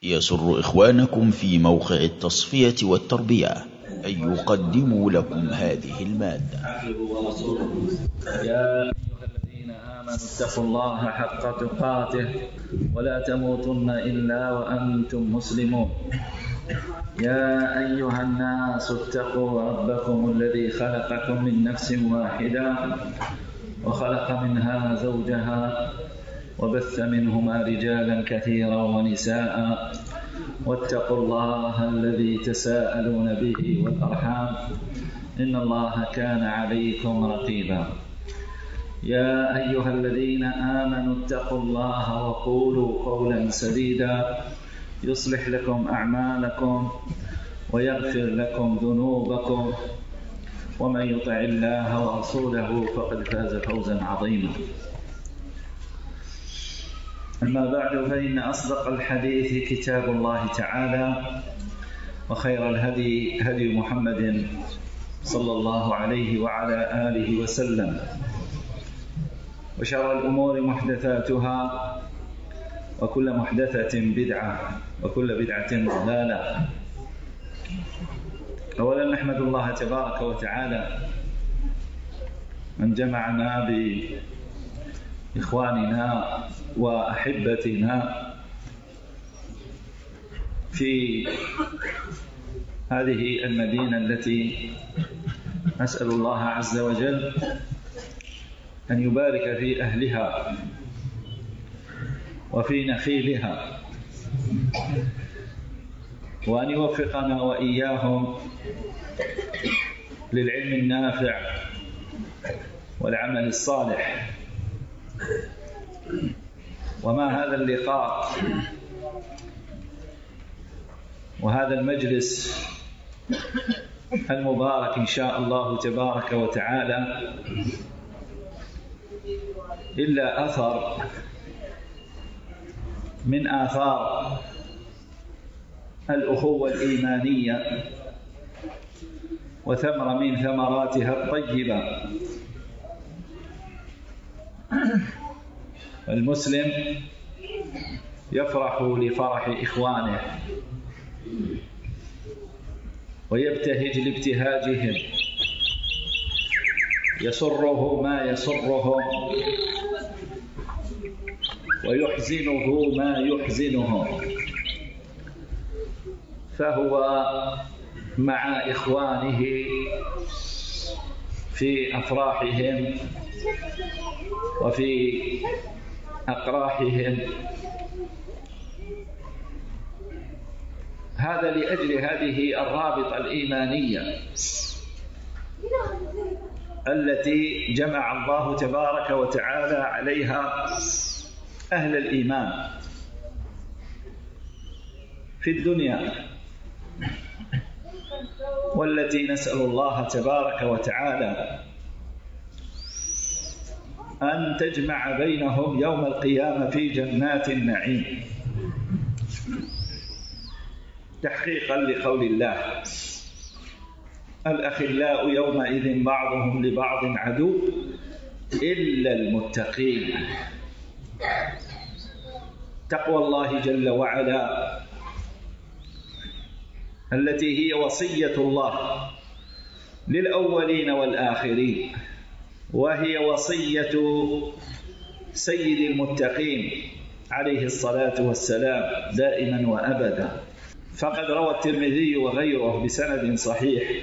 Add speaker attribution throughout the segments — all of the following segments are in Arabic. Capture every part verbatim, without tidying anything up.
Speaker 1: يسر إخوانكم في موقع التصفية والتربية أن يقدموا لكم هذه المادة.
Speaker 2: يا أيها الذين آمنوا اتقوا الله حق تقاته ولا تموتن إلا وأنتم مسلمون. يا أيها الناس اتقوا ربكم الذي خلقكم من نفس واحدة وخلق منها زوجها وبث منهما رجالا كثيرا ونساء واتقوا الله الذي تساءلون به والأرحام إن الله كان عليكم رقيبا. يا أيها الذين آمنوا اتقوا الله وقولوا قولا سديدا يصلح لكم أعمالكم ويغفر لكم ذنوبكم ومن يطع الله ورسوله فقد فاز فوزا عظيما. أما بعد، فإن أصدق الحديث كتاب الله تعالى، وخير الهدي هدي محمد صلى الله عليه وعلى آله وسلم، وشر الأمور محدثاتها وكل محدثة بدعة وكل بدعة ضلالة. أولا نحمد الله تبارك وتعالى من جمعنا بإخواننا وأحبتنا في هذه المدينة التي نسأل الله عز وجل أن يبارك في أهلها وفي نخيلها، وأن يوفقنا وإياهم للعلم النافع والعمل الصالح. وما هذا اللقاء وهذا المجلس المبارك إن شاء الله تبارك وتعالى إلا أثر من آثار الأخوة الإيمانية وثمرة من ثمراتها الطيبة. المسلم يفرح لفرح إخوانه ويبتهج لابتهاجهم، يسره ما يسرهم ويحزنه ما يحزنهم، فهو مع إخوانه في أفراحهم وفي أقراحهم. هذا لأجل هذه الرابطة الإيمانية التي جمع الله تبارك وتعالى عليها أهل الإيمان في الدنيا، والتي نسأل الله تبارك وتعالى أن تجمع بينهم يوم القيامة في جنات النعيم، تحقيقا لقول الله: الأخلاء يومئذ بعضهم لبعض عدو إلا المتقين. تقوى الله جل وعلا التي هي وصية الله للأولين والآخرين، وهي وصية سيد المتقين عليه الصلاة والسلام دائما وأبدا. فقد روى الترمذي وغيره بسند صحيح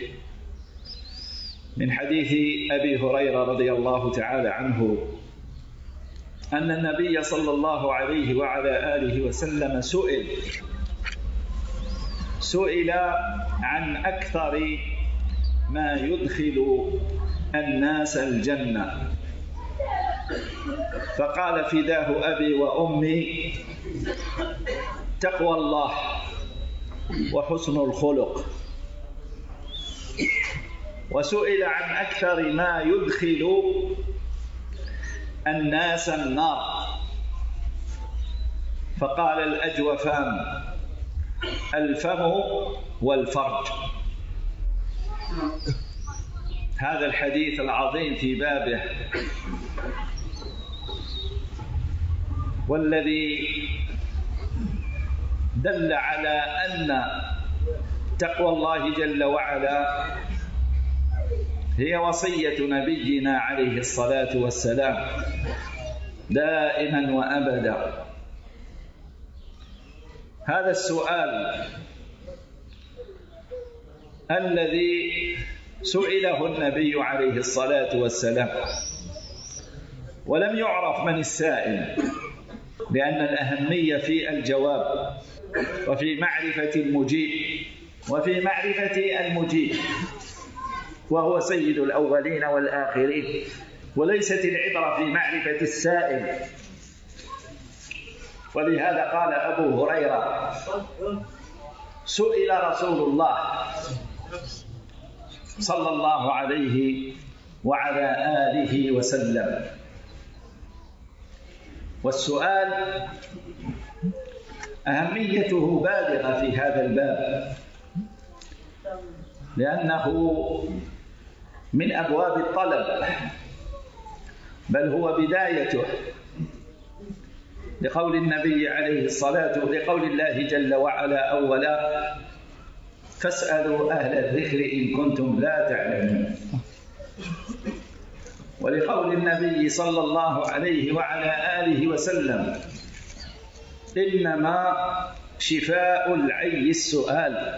Speaker 2: من حديث أبي هريرة رضي الله تعالى عنه أن النبي صلى الله عليه وعلى آله وسلم سئل سئل عن أكثر ما يدخل الناس الجنة، فقال: فداه أبي وأمي تقوى الله وحسن الخلق. وسئل عن أكثر ما يدخل الناس النار، فقال: الأجوفان الفم والفرج. هذا الحديث العظيم في بابه، والذي دل على أن تقوى الله جل وعلا هي وصية نبينا عليه الصلاة والسلام دائما وأبدا. هذا السؤال الذي سئله النبي عليه الصلاة والسلام ولم يعرف من السائل، لأن الأهمية في الجواب وفي معرفة المجيب وفي معرفة المجيب، وهو سيد الأولين والآخرين، وليست العبرة في معرفة السائل. ولهذا قال أبو هريرة: سئل رسول الله صلى الله عليه وعلى آله وسلم. والسؤال أهميته بالغة في هذا الباب، لأنه من أبواب الطلب، بل هو بدايته، لقول النبي عليه الصلاة لقول الله جل وعلا أولا: فاسألوا أهل الذكر إن كنتم لا تعلمون. ولقول النبي صلى الله عليه وعلى آله وسلم: إنما شفاء العي السؤال.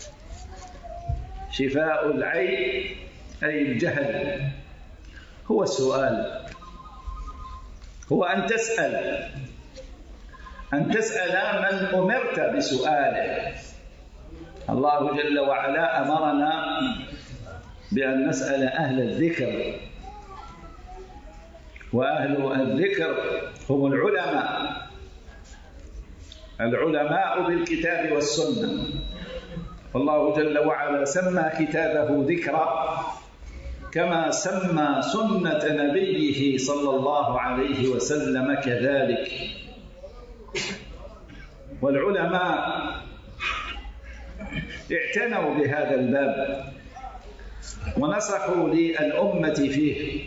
Speaker 2: شفاء العي أي الجهل هو السؤال، هو أن تسأل أن تسأل من أمرت بسؤاله. الله جل وعلا أمرنا بأن نسأل أهل الذكر، وأهل الذكر هم العلماء العلماء بالكتاب والسنة. والله جل وعلا سمى كتابه ذكرا، كما سمى سنة نبيه صلى الله عليه وسلم كذلك. والعلماء اعتنوا بهذا الباب ونصحوا للأمة فيه،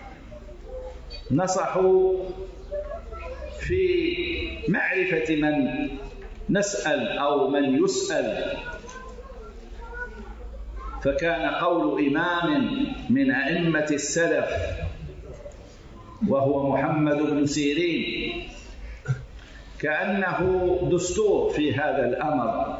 Speaker 2: نصحوا في معرفة من نسأل أو من يسأل. فكان قول إمام من أئمة السلف وهو محمد بن سيرين كأنه دستور في هذا الأمر،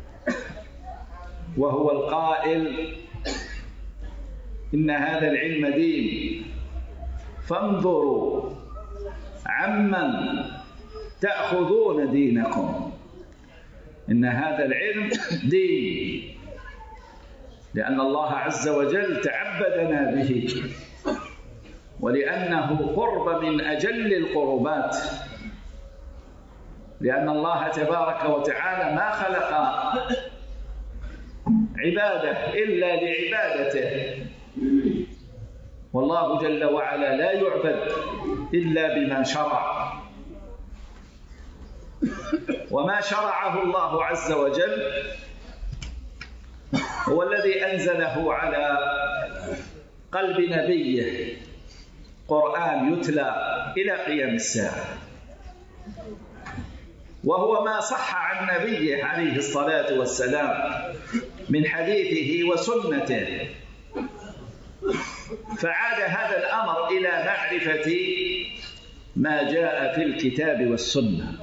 Speaker 2: وهو القائل: إن هذا العلم دين، فانظروا عمن تأخذون دينكم. إن هذا العلم دين، لأن الله عز وجل تعبدنا به، ولأنه قرب من أجل القربات، لأن الله تبارك وتعالى ما خلق عبادة إلا لعبادته، والله جل وعلا لا يعبد إلا بما شرع. وما شرعه الله عز وجل هو الذي أنزله على قلب نبيه، قرآن يتلى إلى قيام الساعة، وهو ما صح عن نبيه عليه الصلاة والسلام من حديثه وسنته. فعاد هذا الأمر إلى معرفة ما جاء في الكتاب والسنة،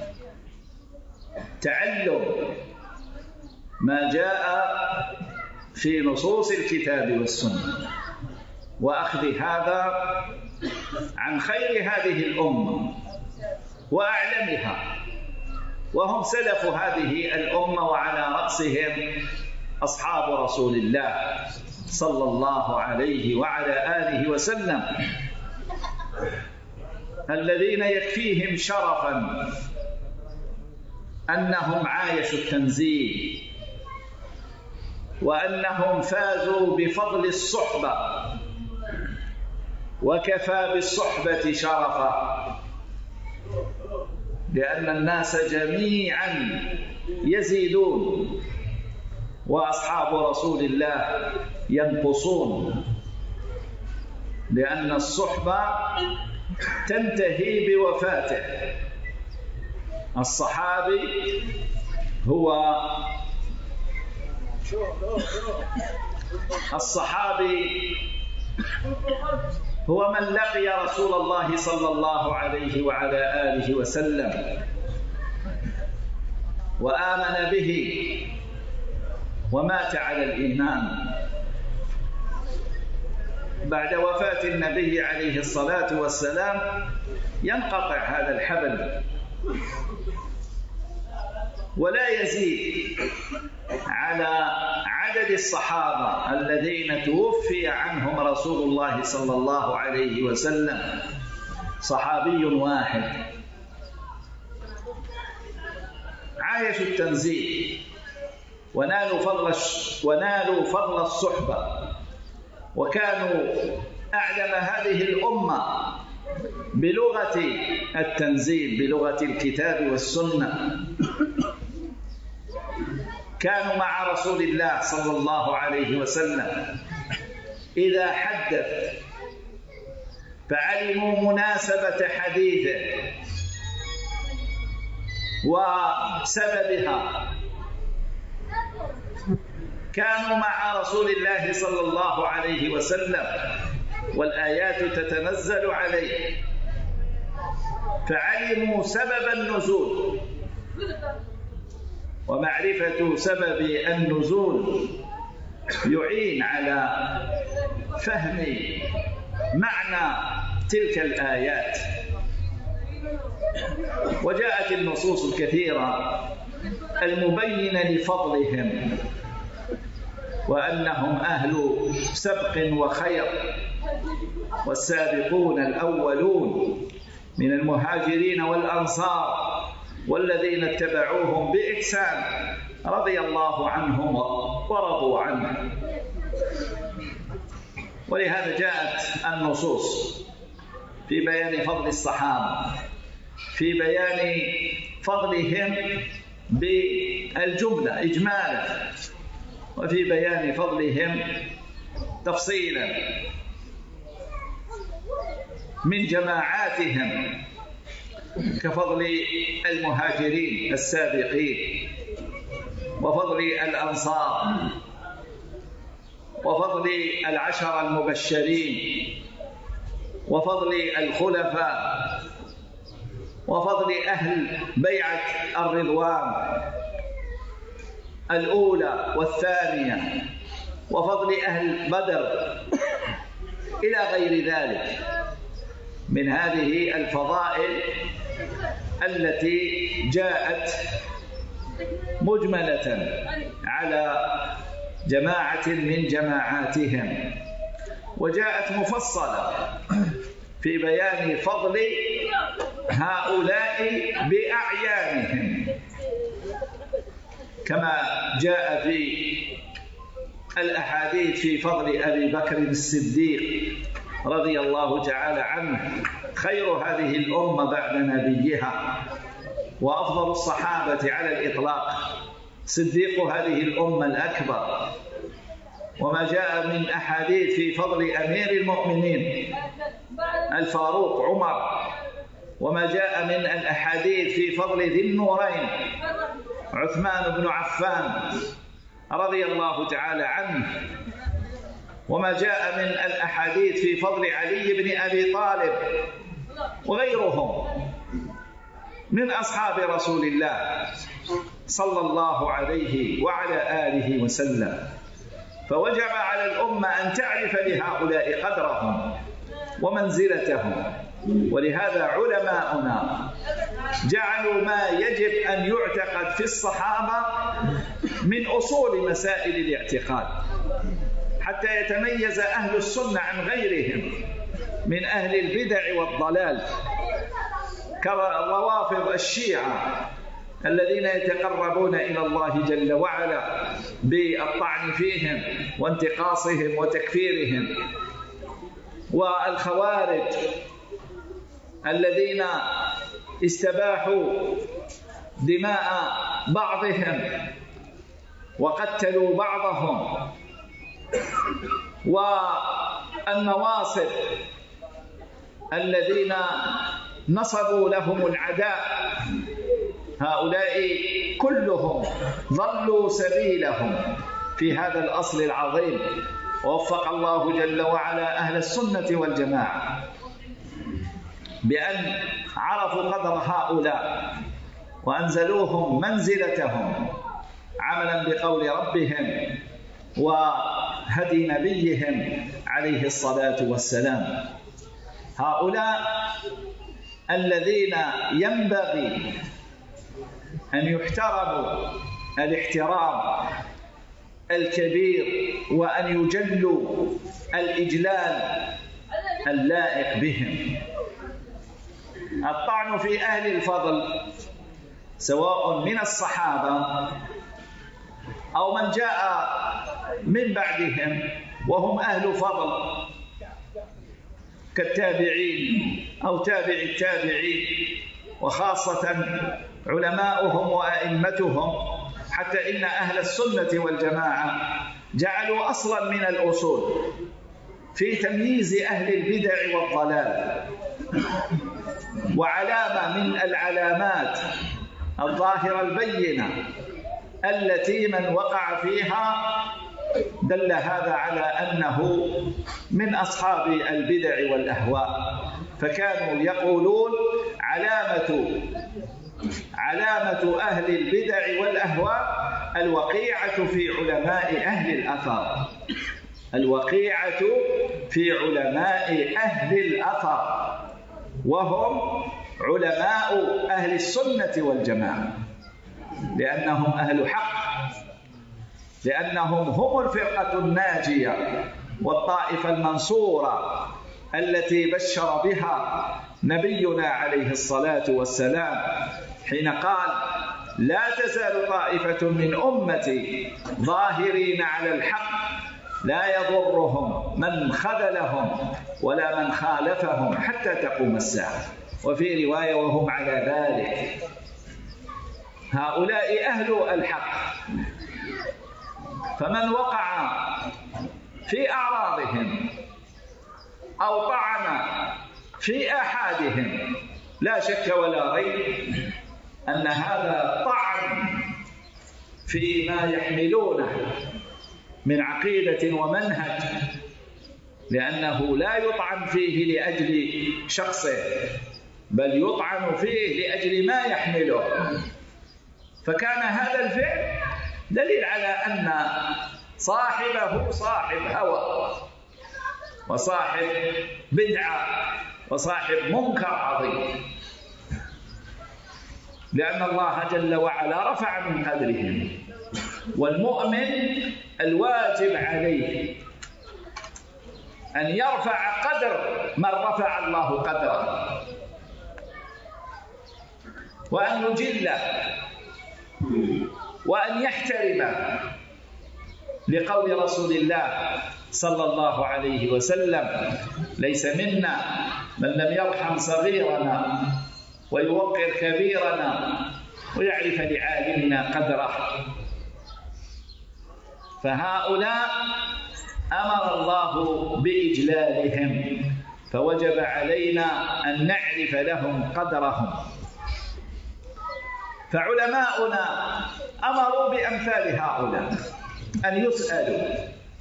Speaker 2: تعلم ما جاء في نصوص الكتاب والسنة، وأخذ هذا عن خير هذه الأمة وأعلمها، وهم سلف هذه الأمة، وعلى رأسهم أصحاب رسول الله صلى الله عليه وعلى آله وسلم، الذين يكفيهم شرفا أنهم عايشوا التنزيل، وأنهم فازوا بفضل الصحبة، وكفى بالصحبة شرفا، لأن الناس جميعا يزيدون وأصحاب رسول الله ينقصون، لأن الصحبة تنتهي بوفاته. الصحابي هو الصحابي هو من لقي رسول الله صلى الله عليه وعلى آله وسلم وآمن به ومات على الإيمان. بعد وفاة النبي عليه الصلاة والسلام ينقطع هذا الحبل ولا يزيد على عدد الصحابة الذين توفي عنهم رسول الله صلى الله عليه وسلم صحابي واحد. عايشوا التنزيل ونالوا فضل ونالوا فضل الصحبة، وكانوا أعلم هذه الأمة بلغة التنزيل، بلغة الكتاب والسنة. كانوا مع رسول الله صلى الله عليه وسلم إذا حدث فعلموا مناسبة حديثه وسببها. كانوا مع رسول الله صلى الله عليه وسلم والآيات تتنزل عليه فعلموا سبب النزول، ومعرفة سبب النزول يعين على فهم معنى تلك الآيات. وجاءت النصوص الكثيرة المبينة لفضلهم وأنهم أهل سبق وخير، والسابقون الأولون من المهاجرين والأنصار والذين اتبعوهم بإحسان رضي الله عنهم ورضوا عنه. ولهذا جاءت النصوص في بيان فضل الصحابة، في بيان فضلهم بالجملة إجمالا، وفي بيان فضلهم تفصيلا من جماعاتهم كفضل المهاجرين السابقين، وفضل الأنصار، وفضل العشر المبشرين، وفضل الخلفاء، وفضل أهل بيعة الرضوان الأولى والثانية، وفضل أهل بدر، إلى غير ذلك من هذه الفضائل التي جاءت مجملة على جماعة من جماعاتهم، وجاءت مفصلة في بيان فضل هؤلاء بأعيانهم، كما جاء في الأحاديث في فضل أبي بكر الصديق رضي الله تعالى عنه، خير هذه الأمة بعد نبيها وأفضل الصحابة على الإطلاق، صديق هذه الأمة الأكبر. وما جاء من أحاديث في فضل أمير المؤمنين الفاروق عمر، وما جاء من الأحاديث في فضل ذي النورين عثمان بن عفان رضي الله تعالى عنه، وما جاء من الأحاديث في فضل علي بن أبي طالب وغيرهم من أصحاب رسول الله صلى الله عليه وعلى آله وسلم. فوجب على الأمة أن تعرف لهؤلاء قدرهم ومنزلتهم، ولهذا علماؤنا جعلوا ما يجب أن يعتقد في الصحابة من أصول مسائل الاعتقاد، حتى يتميز أهل السنة عن غيرهم من أهل البدع والضلال كروافض الشيعة الذين يتقربون إلى الله جل وعلا بالطعن فيهم وانتقاصهم وتكفيرهم، والخوارج الذين استباحوا دماء بعضهم وقتلوا بعضهم، والنواصب الذين نصبوا لهم العداء هؤلاء كلهم ضلوا سبيلهم في هذا الأصل العظيم، ووفق الله جل وعلا أهل السنة والجماعة بأن عرفوا قدر هؤلاء وأنزلوهم منزلتهم عملا بقول ربهم وهدي نبيهم عليه الصلاة والسلام. هؤلاء الذين ينبغي أن يحترموا الاحترام الكبير وأن يجلوا الإجلال اللائق بهم. الطعن في أهل الفضل سواء من الصحابة أو من جاء من بعدهم وهم أهل فضل كالتابعين أو تابع التابعين، وخاصة علماؤهم وأئمتهم، حتى إن أهل السنة والجماعة جعلوا أصلا من الأصول في تمييز أهل البدع والضلال، وعلامة من العلامات الظاهرة البينة التي من وقع فيها دل هذا على أنه من أصحاب البدع والأهواء. فكانوا يقولون علامة علامة أهل البدع والأهواء الوقيعة في علماء أهل الأثر، الوقيعة في علماء أهل الأثر، وهم علماء أهل السنة والجماعة، لأنهم أهل حق، لأنهم هم الفرقة الناجية والطائفة المنصورة التي بشر بها نبينا عليه الصلاة والسلام حين قال: لا تزال طائفة من أمتي ظاهرين على الحق لا يضرهم من خذلهم ولا من خالفهم حتى تقوم الساعة. وفي رواية: وهم على ذلك. هؤلاء أهل الحق، فمن وقع في أعراضهم أو طعن في أحدهم لا شك ولا ريب أن هذا طعن فيما يحملونه من عقيدة ومنهج، لأنه لا يطعن فيه لأجل شخصه، بل يطعن فيه لأجل ما يحمله. فكان هذا الفعل دليل على أن صاحبه صاحب هوى وصاحب بدعة وصاحب منكر عظيم، لأن الله جل وعلا رفع من قدرهم، والمؤمن الواجب عليه أن يرفع قدر من رفع الله قدره، وأن يجله وأن يحترمه، لقول رسول الله صلى الله عليه وسلم: ليس منا من لم يرحم صغيرنا ويوقر كبيرنا ويعرف لعالمنا قدره. فهؤلاء أمر الله بإجلالهم، فوجب علينا أن نعرف لهم قدرهم. فعلماؤنا أمروا بأمثال هؤلاء أن يسألوا،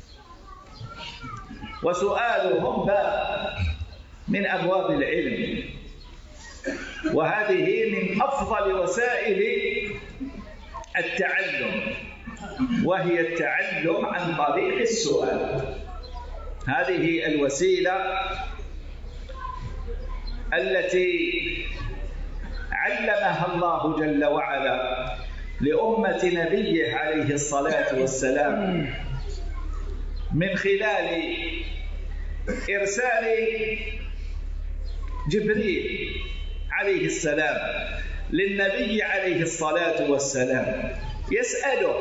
Speaker 2: وسؤالهم باب من أبواب العلم، وهذه من أفضل وسائل التعلم، وهي التعلم عن طريق السؤال. هذه الوسيلة التي علمها الله جل وعلا لأمة نبيه عليه الصلاة والسلام من خلال إرسال جبريل عليه السلام للنبي عليه الصلاة والسلام يسأله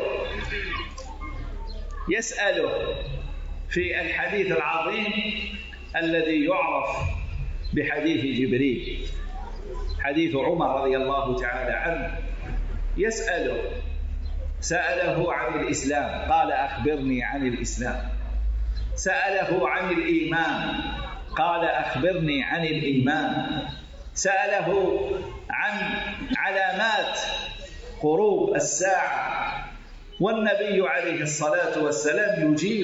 Speaker 2: يسأله في الحديث العظيم الذي يعرف بحديث جبريل، حديث عمر رضي الله تعالى عنه. يسأله، سأله عن الإسلام، قال: أخبرني عن الإسلام. سأله عن الإيمان، قال: أخبرني عن الإيمان. سأله عن علامات قروب الساعة والنبي عليه الصلاة والسلام يجيب،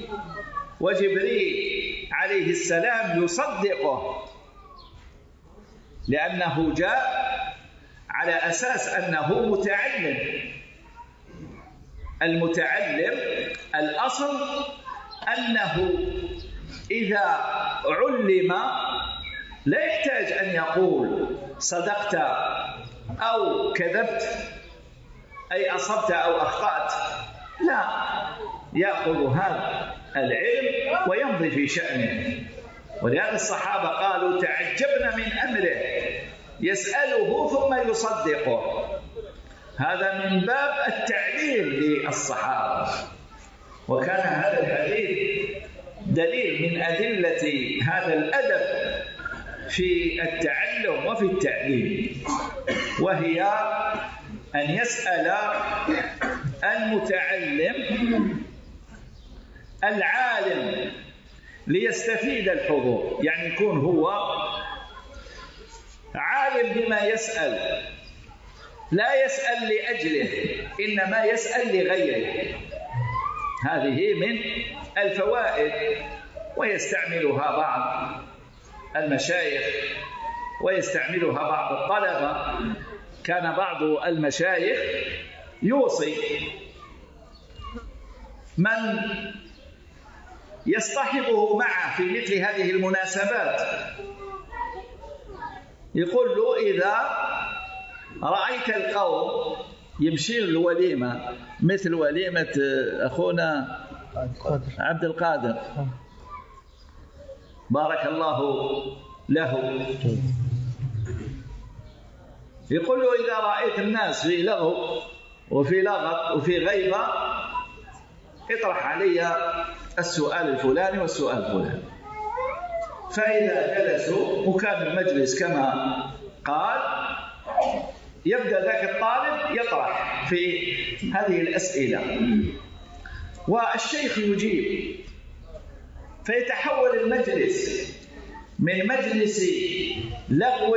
Speaker 2: وجبريل عليه السلام يصدقه، لأنه جاء على أساس أنه متعلم. المتعلم الأصل أنه إذا علم لا يحتاج أن يقول صدقت أو كذبت، أي أصبت أو أخطأت، لا، يأخذ هذا العلم ويمضي في شأنه. ولهذا الصحابة قالوا تعجبنا من أمره، يسأله ثم يصدقه. هذا من باب التعليم للصحابة، وكان هذا الحديث دليل من أدلة هذا الأدب في التعلم وفي التعليم، وهي أن يسأل المتعلم العالم ليستفيد الحضور، يعني يكون هو عالم بما يسأل، لا يسأل لأجله إنما يسأل لغيره. هذه من الفوائد، ويستعملها بعض المشايخ ويستعملها بعض الطلبة. كان بعض المشايخ يوصي من يصطحبه معه في مثل هذه المناسبات، يقول له إذا رأيت القوم يمشي الوليمة مثل وليمة أخونا عبد القادر بارك الله له، يقول له إذا رأيت الناس في لغو وفي لغط وفي غيبة اطرح علي السؤال الفلاني والسؤال الفلاني. فإذا جلسوا وكان المجلس كما قال، يبدأ ذاك الطالب يطرح في هذه الأسئلة والشيخ يجيب، فيتحول المجلس من مجلس لغو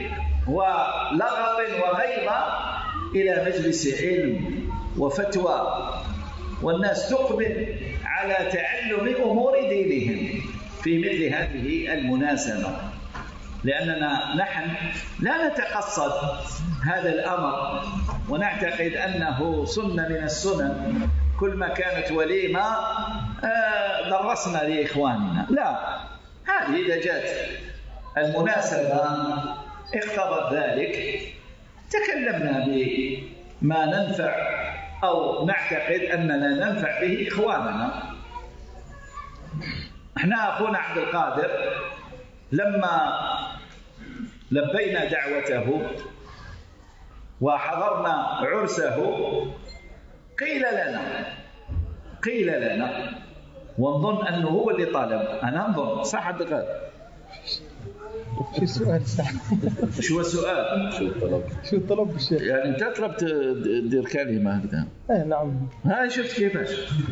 Speaker 2: ولغط وغيبة إلى مجلس علم وفتوى، والناس تقبل على تعلم أمور دينهم في مثل هذه المناسبة. لأننا نحن لا نتقصد هذا الأمر ونعتقد أنه سنة من السنن، كل ما كانت وليمة درسنا لإخواننا، لا، هذه إذا جاءت المناسبة اقتضت ذلك تكلمنا بما ننفع أو نعتقد أننا ننفع به إخواننا. احنا أخونا عبد القادر لما لبينا دعوته وحضرنا عرسه قيل لنا قيل لنا ونظن أنه هو اللي طالب، أنا نظن صح عبد القادر؟
Speaker 3: شو السؤال صح؟
Speaker 2: شو السؤال؟
Speaker 3: شو الطلب؟ شو الطلب بالشيخ؟
Speaker 2: يعني أنت طلبت تدير كلمة هكذا؟
Speaker 3: إيه نعم.
Speaker 2: هاي شفت كيفاش؟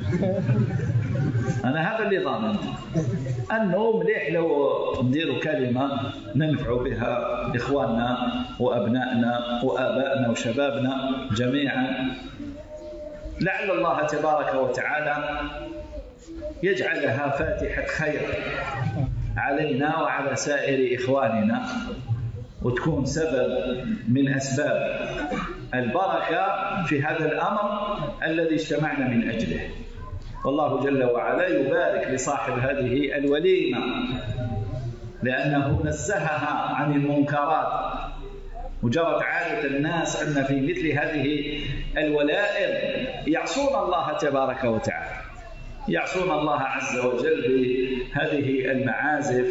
Speaker 2: أنا هذا اللي ضامن أنه مليح لو نديروا كلمة ننفع بها إخواننا وأبنائنا وآبائنا وشبابنا جميعا، لعل الله تبارك وتعالى يجعلها فاتحة خير علينا وعلى سائر إخواننا، وتكون سبب من أسباب البركة في هذا الأمر الذي اجتمعنا من أجله. والله جل وعلا يبارك لصاحب هذه الوليمة، لأنه نزهها عن المنكرات. وجرت عادة الناس أن في مثل هذه الولائم يعصون الله تبارك وتعالى، يعصون الله عز وجل بهذه المعازف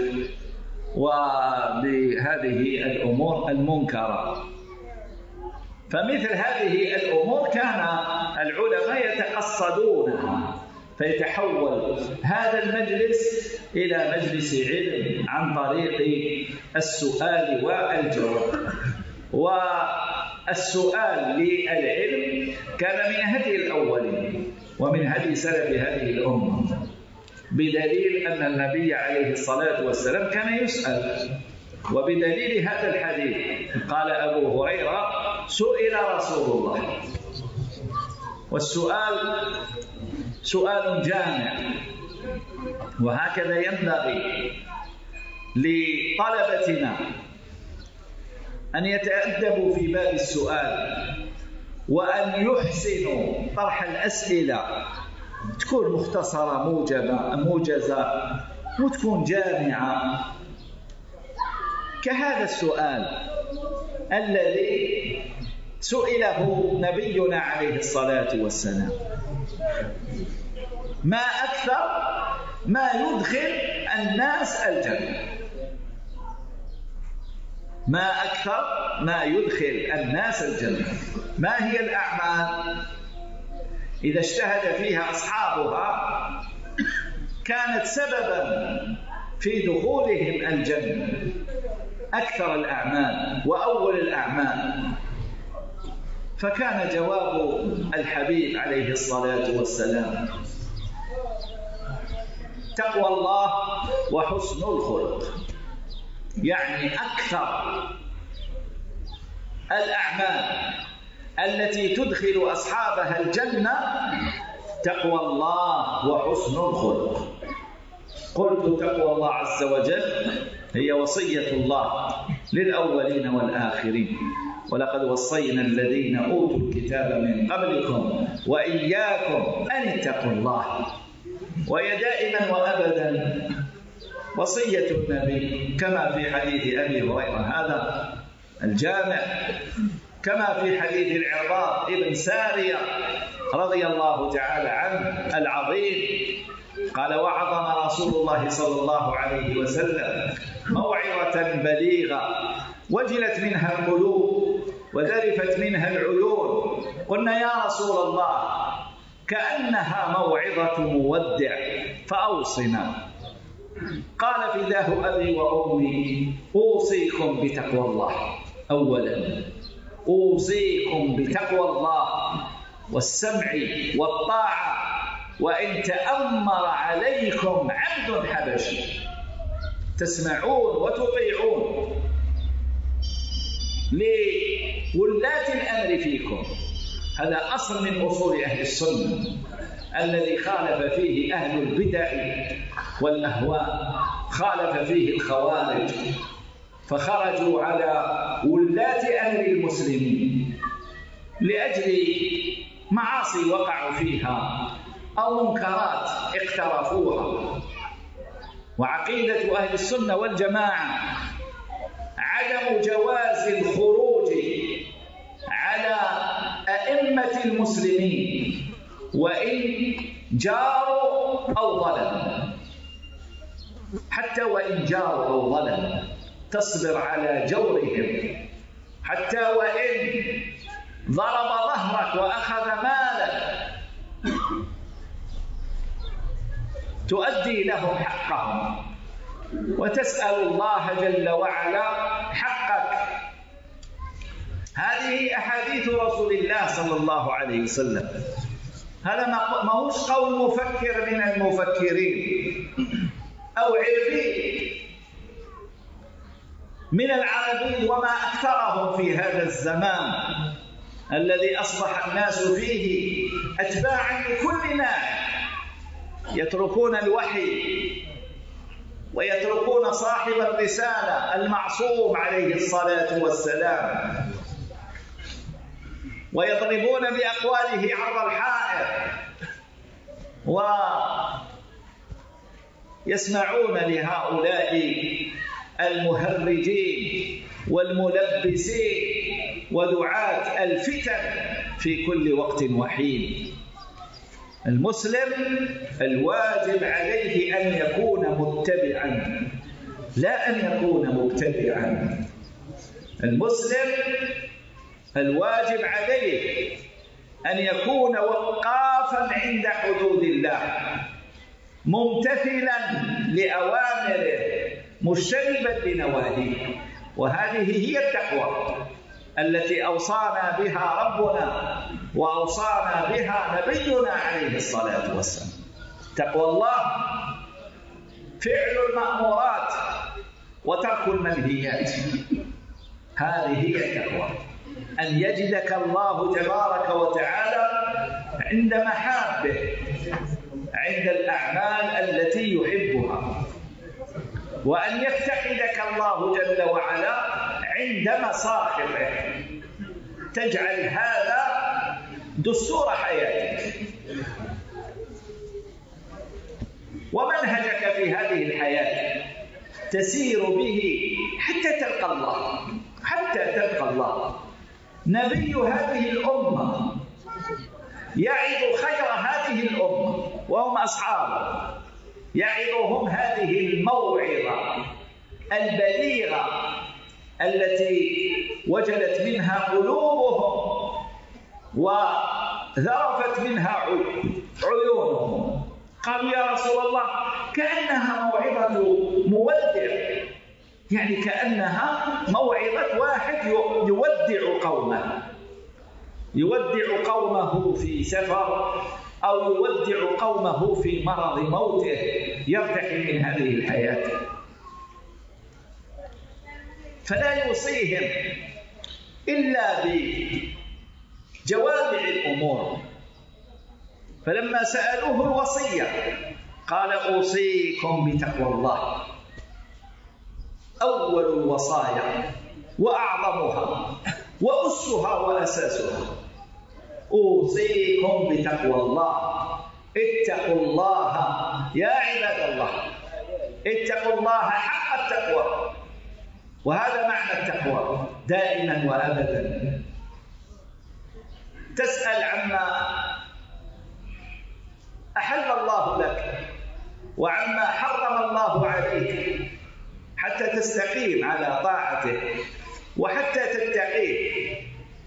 Speaker 2: وبهذه الأمور المنكرة. فمثل هذه الأمور كان العلماء يتقصدونها، فيتحول هذا المجلس إلى مجلس علم عن طريق السؤال والجواب. والسؤال للعلم كان من هدي الأولين ومن هدي سلف هذه الأمة، بدليل أن النبي عليه الصلاة والسلام كان يسأل. وبدليل هذا الحديث قال أبو هريرة سئل رسول الله، والسؤال سؤال جامع، وهكذا ينبغي لطلبتنا أن يتأدبوا في باب السؤال، وأن يحسنوا طرح الأسئلة، تكون مختصرة موجبة موجزة وتكون جامعة، كهذا السؤال الذي سئله نبينا عليه الصلاة والسلام: ما أكثر ما يدخل الناس الجنة؟ ما أكثر ما يدخل الناس الجنة؟ ما هي الأعمال إذا اجتهد فيها أصحابها كانت سببا في دخولهم الجنة؟ أكثر الأعمال وأول الأعمال. فكان جواب الحبيب عليه الصلاة والسلام: تقوى الله وحسن الخلق. يعني أكثر الأعمال التي تدخل أصحابها الجنة تقوى الله وحسن الخلق. قلت تقوى الله عز وجل هي وصية الله للأولين والآخرين: ولقد وصينا الذين أوتوا الكتاب من قبلكم وإياكم أن اتقوا الله. وهي دائما وأبدا وصية النبي، كما في حديث أبي هريرة هذا الجامع، كما في حديث العرباض ابن سارية رضي الله تعالى عنه العظيم قال: وعظنا رسول الله صلى الله عليه وسلم موعظة بليغة وجلت منها القلوب وذرفت منها العيون. قلنا: يا رسول الله كأنها موعظة مودع فأوصنا. قال: فداه أبي وأمي أوصيكم بتقوى الله. أولا أوصيكم بتقوى الله والسمع والطاعة، وإن تأمر عليكم عبد حبشي تسمعون وتطيعون لولاة الأمر فيكم. هذا أصل من أصول أهل السنة الذي خالف فيه أهل البدع والأهواء، خالف فيه الخوارج فخرجوا على ولاة أمر المسلمين لأجل معاصي وقعوا فيها أو منكرات اقترفوها. وعقيدة أهل السنة والجماعة عدم جواز الخروج على أئمة المسلمين وإن جاروا أو ظلموا، حتى وإن جاروا أو ظلموا تصبر على جورهم، حتى وإن ضرب ظهرك وأخذ مالك تؤدي لهم حقهم وتسأل الله جل وعلا حقك. هذه أحاديث رسول الله صلى الله عليه وسلم. هذا ما هوش قول مفكر من المفكرين أو عربي من العربي، وما أكثرهم في هذا الزمان الذي أصبح الناس فيه أتباعا لكل ناحية، يتركون الوحي ويتركون صاحب الرسالة المعصوم عليه الصلاة والسلام، ويضربون بأقواله عرض الحائط، ويسمعون لهؤلاء المهرجين والملبسين ودعاة الفتن في كل وقت وحين. المسلم الواجب عليه أن يكون متبعا لا أن يكون مبتدعا. المسلم الواجب عليه أن يكون وقافا عند حدود الله، ممتثلا لأوامره، مجتنبا لنواهيه. وهذه هي التقوى التي أوصانا بها ربنا وأوصانا بها نبينا عليه الصلاة والسلام. تقوى الله فعل المأمورات وترك المنهيات، هذه هي التقوى. أن يجدك الله تبارك وتعالى عند محابه، عند الأعمال التي يحبها، وأن يفتقدك الله جل وعلا عند مساخطه. تجعل هذا دستور حياتك ومنهجك في هذه الحياة، تسير به حتى تلقى الله، حتى تلقى الله. نبي هذه الأمة يعظ خير هذه الأمة وهم أصحابه، يعظهم هذه الموعظة البليغة التي وجلت منها قلوبهم وذرفت منها عيونهم. قالوا يا رسول الله كأنها موعظة مودع، يعني كأنها موعظة واحد يودع قومه، يودع قومه في سفر أو يودع قومه في مرض موته، يرتحل من هذه الحياة. فلا يوصيهم إلا بجوامع الأمور. فلما سألوه الوصية قال أوصيكم بتقوى الله، أول الوصايا وأعظمها وأسها وأساسها. أوصيكم بتقوى الله، اتقوا الله يا عباد الله، اتقوا الله حق التقوى. وهذا معنى التقوى دائما وأبدا. تسأل عما أحل الله لك وعما حرم الله عليك حتى تستقيم على طاعته وحتى تتقيه.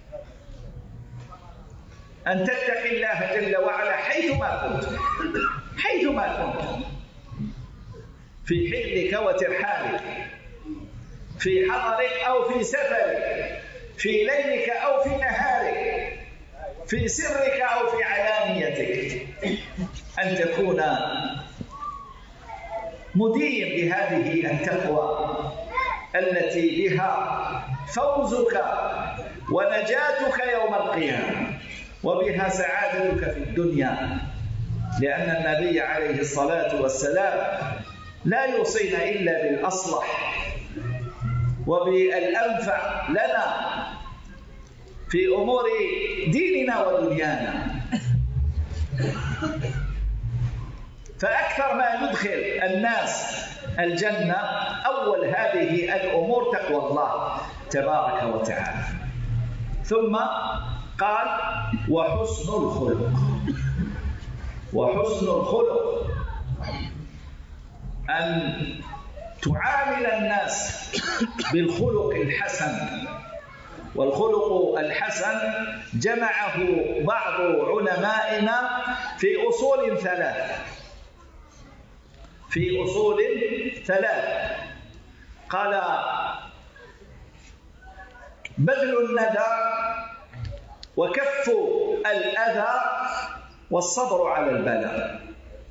Speaker 2: أن تتقي الله جل وعلا حيثما كنت، حيثما كنت، في حلك وترحالك، في حضرك أو في سفرك، في ليلك أو في نهارك، في سرك أو في علانيتك، أن تكون مدين بهذه التقوى التي بها فوزك ونجاتك يوم القيامة وبها سعادتك في الدنيا. لأن النبي عليه الصلاة والسلام لا يوصينا إلا بالأصلح وبالأنفع لنا في أمور ديننا ودنيانا. فأكثر ما يدخل الناس الجنة أول هذه الأمور تقوى الله تبارك وتعالى. ثم قال وحسن الخلق. وحسن الخلق أن تعامل الناس بالخلق الحسن. والخلق الحسن جمعه بعض علمائنا في أصول ثلاث، في أصول ثلاث. قال بذل الندى وكف الأذى والصبر على البلاء.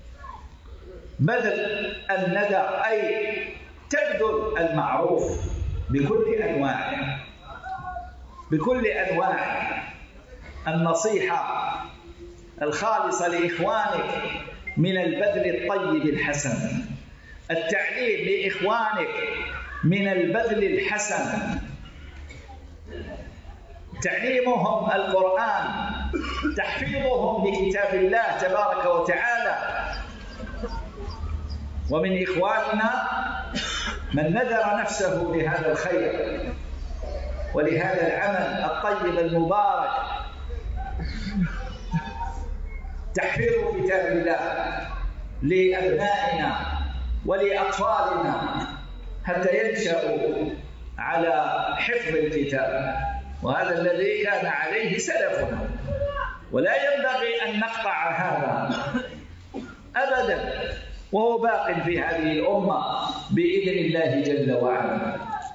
Speaker 2: بذل الندى أي تبذل المعروف بكل أنواعه، بكل أنواعه، النصيحة الخالصة لإخوانك من البذل الطيب الحسن، التعليم لإخوانك من البذل الحسن، تعليمهم القرآن، تحفيظهم لكتاب الله تبارك وتعالى. ومن إخواننا من نذر نفسه لهذا الخير ولهذا العمل الطيب المبارك، تحفيظ كتاب الله لأبنائنا ولأطفالنا حتى ينشأوا على حفظ الكتاب، وهذا الذي كان عليه سلفنا، ولا ينبغي أن نقطع هذا أبدا، وهو باق في هذه الأمة بإذن الله جل وعلا.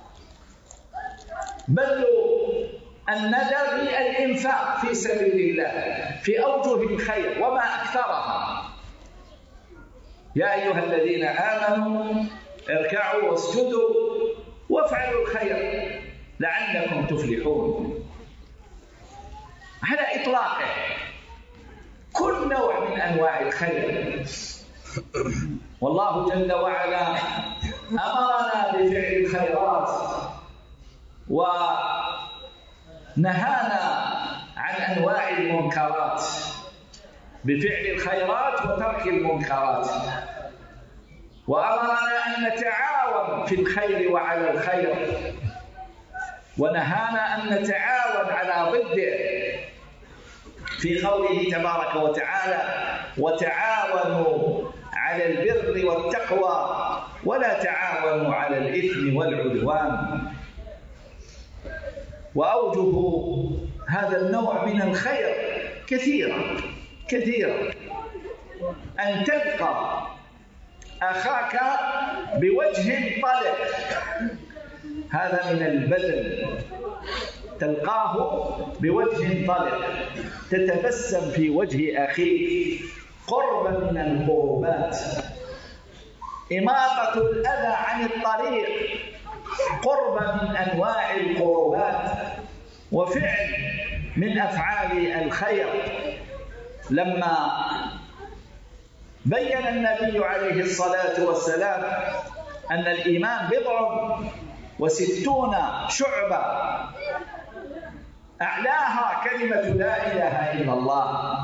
Speaker 2: بل الندى بالإنفاق في سبيل الله في أوجه الخير وما أكثرها. يا أيها الذين آمنوا اركعوا واسجدوا وافعلوا الخير لعلكم تفلحون. على إطلاقه كل نوع من أنواع الخير. والله جل وعلا أمرنا بفعل الخيرات ونهانا عن أنواع المنكرات، بفعل الخيرات وترك المنكرات، وأمرنا أن نتعاون في الخير وعلى الخير، ونهانا أن نتعاون على ضده في قوله تبارك وتعالى: وتعاونوا على البر والتقوى ولا تعاونوا على الإثم والعدوان. وأوجه هذا النوع من الخير كثيرا كثيرا، أن تلقى أخاك بوجه طلق، هذا من البذل، تلقاه بوجه طلق، تتبسم في وجه أخيك، قرب من القربات، إماطة الأذى عن الطريق، قرب من أنواع القربات، وفعل من أفعال الخير. لما بين النبي عليه الصلاة والسلام أن الإيمان بضع وستون شعبة، أعلاها كلمة لا إله إلا الله،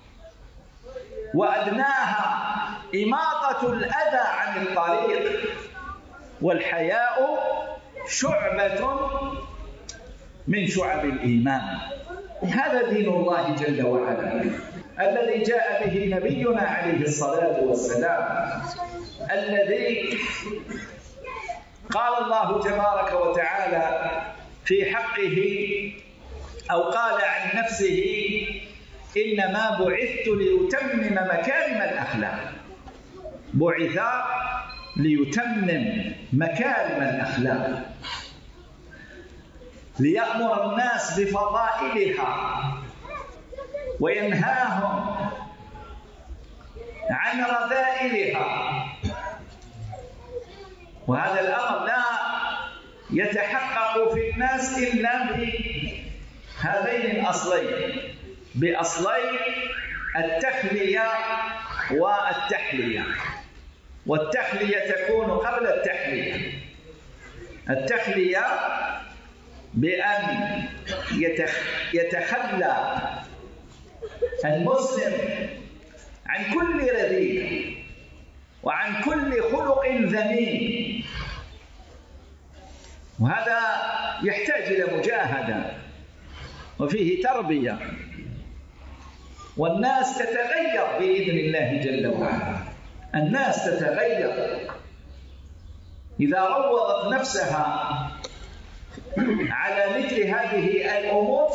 Speaker 2: وأدناها إماطة الأذى عن الطريق، والحياء شعبة من شعب الإيمان. هذا دين الله جل وعلا الذي جاء به نبينا عليه الصلاة والسلام، الذي قال الله تبارك وتعالى في حقه أو قال عن نفسه: إنما بعثت لأتمم مكارم الأخلاق. بعث ليتمم مكارم الأخلاق، ليأمر الناس بفضائلها وينهاهم عن رذائلها. وهذا الأمر لا يتحقق في الناس إلا بهذين الأصلين، بأصلي التخلية والتحلية. والتحلية تكون قبل التحلية. التخلية بأن يتخلى المسلم عن كل رذيلة وعن كل خلق ذميم، وهذا يحتاج إلى مجاهدة وفيه تربية، والناس تتغير بإذن الله جل وعلا. الناس تتغير إذا روضت نفسها على مثل هذه الأمور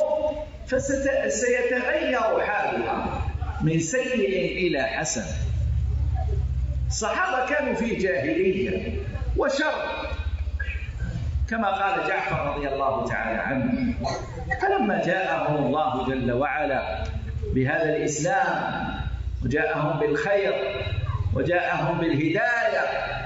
Speaker 2: فسيتغير حالها من سيء إلى حسن. الصحابة كانوا في جاهلية وشر كما قال جعفر رضي الله تعالى عنه، فلما جاءهم الله جل وعلا بهذا الإسلام وجاءهم بالخير وجاءهم بالهداية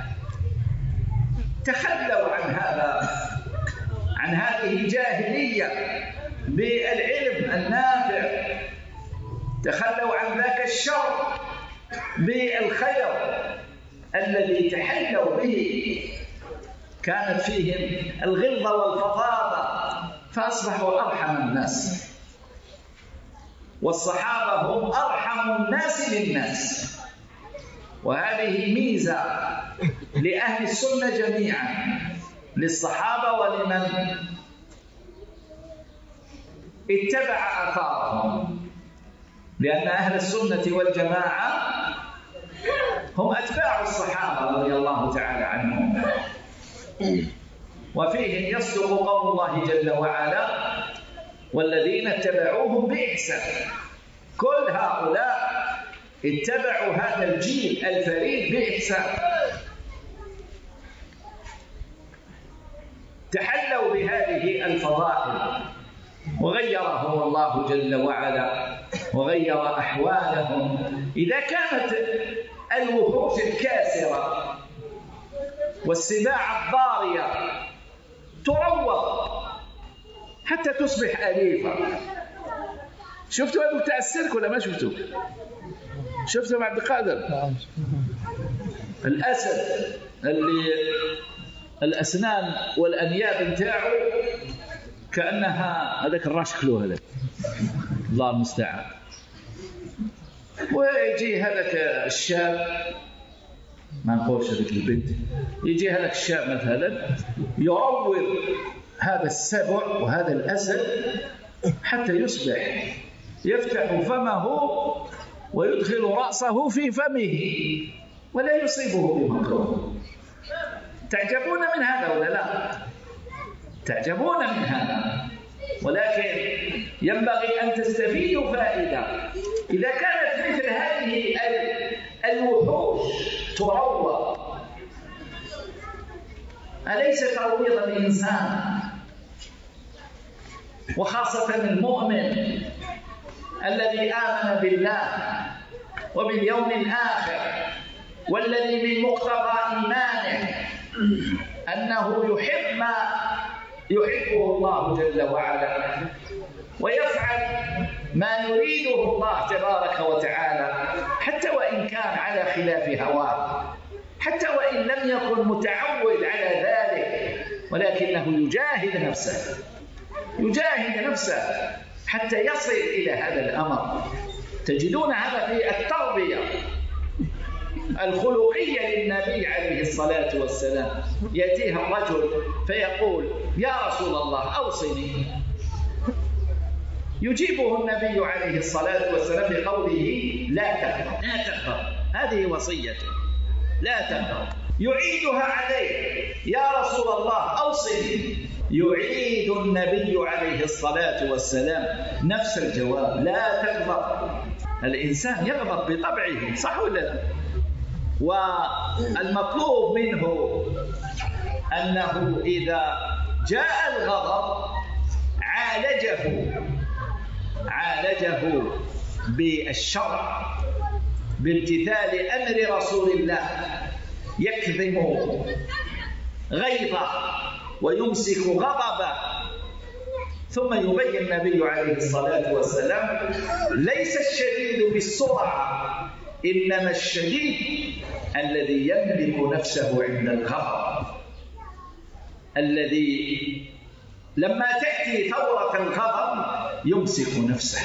Speaker 2: تخلوا عن هذا عن هذه الجاهلية بالعلم النافع، تخلوا عن ذاك الشر بالخير الذي تحلوا به. كانت فيهم الغلظة والفظاظة فأصبحوا أرحم الناس، والصحابة هم أرحم الناس للناس. وهذه ميزة لأهل السنة جميعا، للصحابة ولمن اتبع آثارهم، لأن أهل السنة والجماعة هم أتباع الصحابة رضي الله تعالى عنهم، وفيهم يصدق قول الله جل وعلا: والذين اتبعوهم بإحسان. كل هؤلاء اتبعوا هذا الجيل الفريد بإحسان، تحلوا بهذه الفضائل، وغيرهم الله جل وعلا وغير أحوالهم. إذا كانت الوحوش الكاسرة والسباع الضارية تروض حتى تصبح أليفة، شفتوا هذا بتاع السيرك ولا ما شفتوا؟ شفتوا مع عبد القادر؟ الأسد اللي الأسنان والأنياب نتاعو كأنها هذاك الراش كلو هذاك، الله المستعان. ويجي هذاك الشاب، ما نقولش هذيك البنت، يجي هذاك الشاب مثلا يروض هذا السبع وهذا الأسد حتى يصبح يفتح فمه ويدخل رأسه في فمه ولا يصيبه بمكروه. تعجبون من هذا ولا لا؟ تعجبون من هذا، ولكن ينبغي أن تستفيدوا فائدة. إذا كانت مثل هذه الوحوش تروض، أليس ترويض الإنسان وخاصة المؤمن الذي آمن بالله وباليوم الآخر، والذي من مقتضى إيمانه أنه يحب ما يحبه الله جل وعلا ويفعل ما يريده الله تبارك وتعالى، حتى وإن كان على خلاف هواه، حتى وإن لم يكن متعود على ذلك، ولكنه يجاهد نفسه يجاهد نفسه حتى يصل إلى هذا الأمر. تجدون هذا في التربية الخلقية للنبي عليه الصلاة والسلام. يأتيه الرجل فيقول: يا رسول الله أوصني، يجيبه النبي عليه الصلاة والسلام بقوله: لا تغضب لا تغضب، هذه وصيته، لا تغضب. يعيدها عليه: يا رسول الله أوصني، يعيد النبي عليه الصلاة والسلام نفس الجواب: لا تغضب. الإنسان يغضب بطبعه، صح ولا لا؟ والمطلوب منه أنه إذا جاء الغضب عالجه عالجه بالشرع، بامتثال أمر رسول الله، يكظم غيظه ويمسك غضبه. ثم يبين النبي عليه الصلاة والسلام: ليس الشديد بالسرعة، إنما الشديد الذي يملك نفسه عند الغضب، الذي لما تأتي ثورة الغضب يمسك نفسه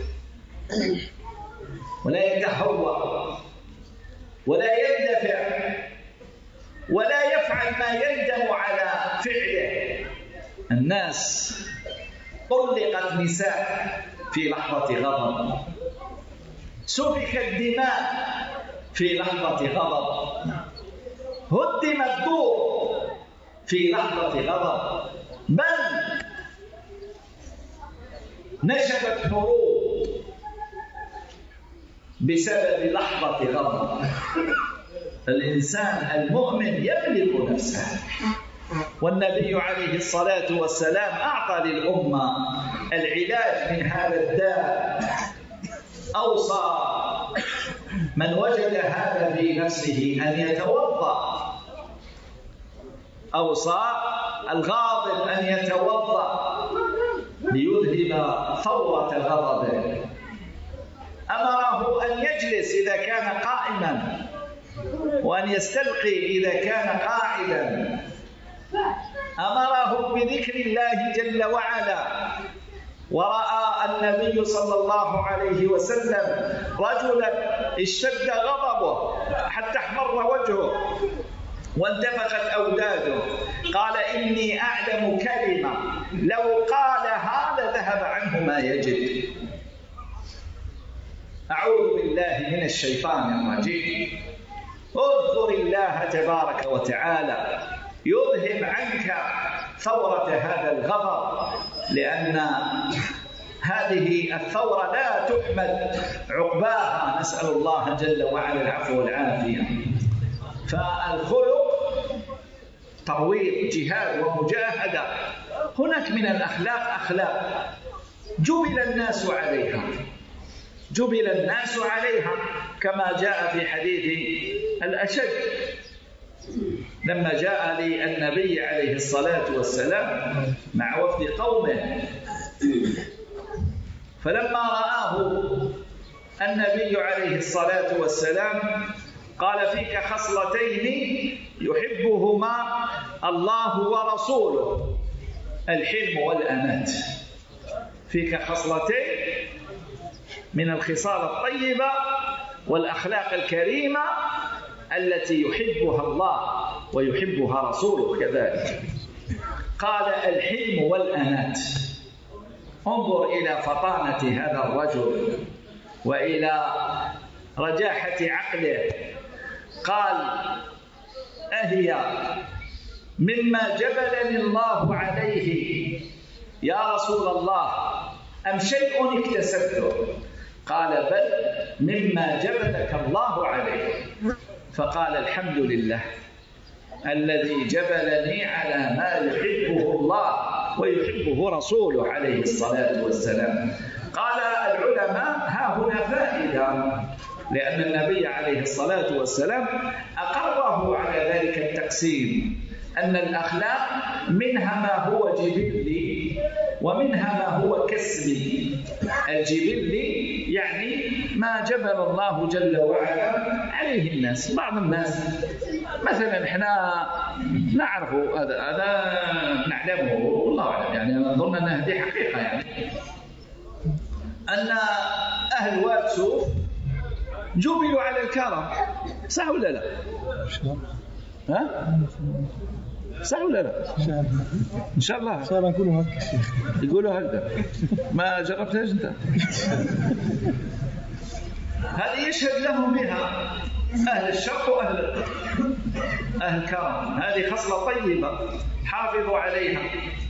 Speaker 2: ولا يتهور ولا يندفع ولا يفعل ما يندم على فعله. الناس طلقت نساء في لحظة غضب، سفكت دماء في لحظة غضب، هدم الدور في لحظة غضب، بل نشبت حروب بسبب لحظة غضب. الإنسان المؤمن يملك نفسه، والنبي عليه الصلاة والسلام أعطى للأمة العلاج من هذا الداء. أوصى من وجد هذا في نفسه أن يتوضأ، أوصى الغاضب أن يتوضأ ليذهب ثورة غضبه، أمره أن يجلس إذا كان قائما، وأن يستلقي إذا كان قاعدا، أمره بذكر الله جل وعلا. ورأى النبي صلى الله عليه وسلم رجلا اشتد غضبه حتى احمر وجهه وانتفخت أوداده، قال: إني أعلم كلمة لو قالها لذهب عنه ما يجد. أعوذ بالله من الشيطان الرجيم. اذكر الله تبارك وتعالى يذهب عنك ثورة هذا الغضب، لأن هذه الثورة لا تحمد عقباها، نسأل الله جل وعلا العفو والعافية. فالخلق ترويض، جهاد ومجاهدة. هناك من الأخلاق أخلاق جبل الناس عليها جبل الناس عليها كما جاء في حديث الأشد لما جاء للنبي عليه الصلاة والسلام مع وفد قومه فلما رآه النبي عليه الصلاة والسلام قال: فيك خصلتين يحبهما الله ورسوله، الحلم والأنات. فيك خصلتين من الخصال الطيبة والأخلاق الكريمة التي يحبها الله ويحبها رسوله كذلك. قال: الحلم والأنات. انظر إلى فطانة هذا الرجل وإلى رجاحة عقله. قال: أهي مما جبلني الله عليه يا رسول الله أم شيء اكتسبته؟ قال: بل مما جبلك الله عليه. فقال: الحمد لله الذي جبلني على ما يحبه الله ويحبه رسوله عليه الصلاة والسلام. قال العلماء: ها هنا فائدة، لأن النبي عليه الصلاة والسلام أقره على ذلك التقسيم، أن الأخلاق منها ما هو جبلي ومنها ما هو كسبي. الجبلي يعني ما جبل الله جل وعلا عليه الناس. بعض الناس مثلا احنا نعرف هذا هذا نعلمه والله أعلم، يعني نظن أن هذه حقيقة، يعني أن أهل واد سوف جبلوا على الكرم، صح ولا لا؟ ها؟ صح ولا لا؟ إن شاء الله.
Speaker 3: صار نقولوا هكذا شيخ.
Speaker 2: يقولوا هكذا. ما جربتهاش أنت؟ هذه يشهد لهم بها أهل الشرق وأهل أهل الكرم. هذه خصلة طيبة حافظوا عليها،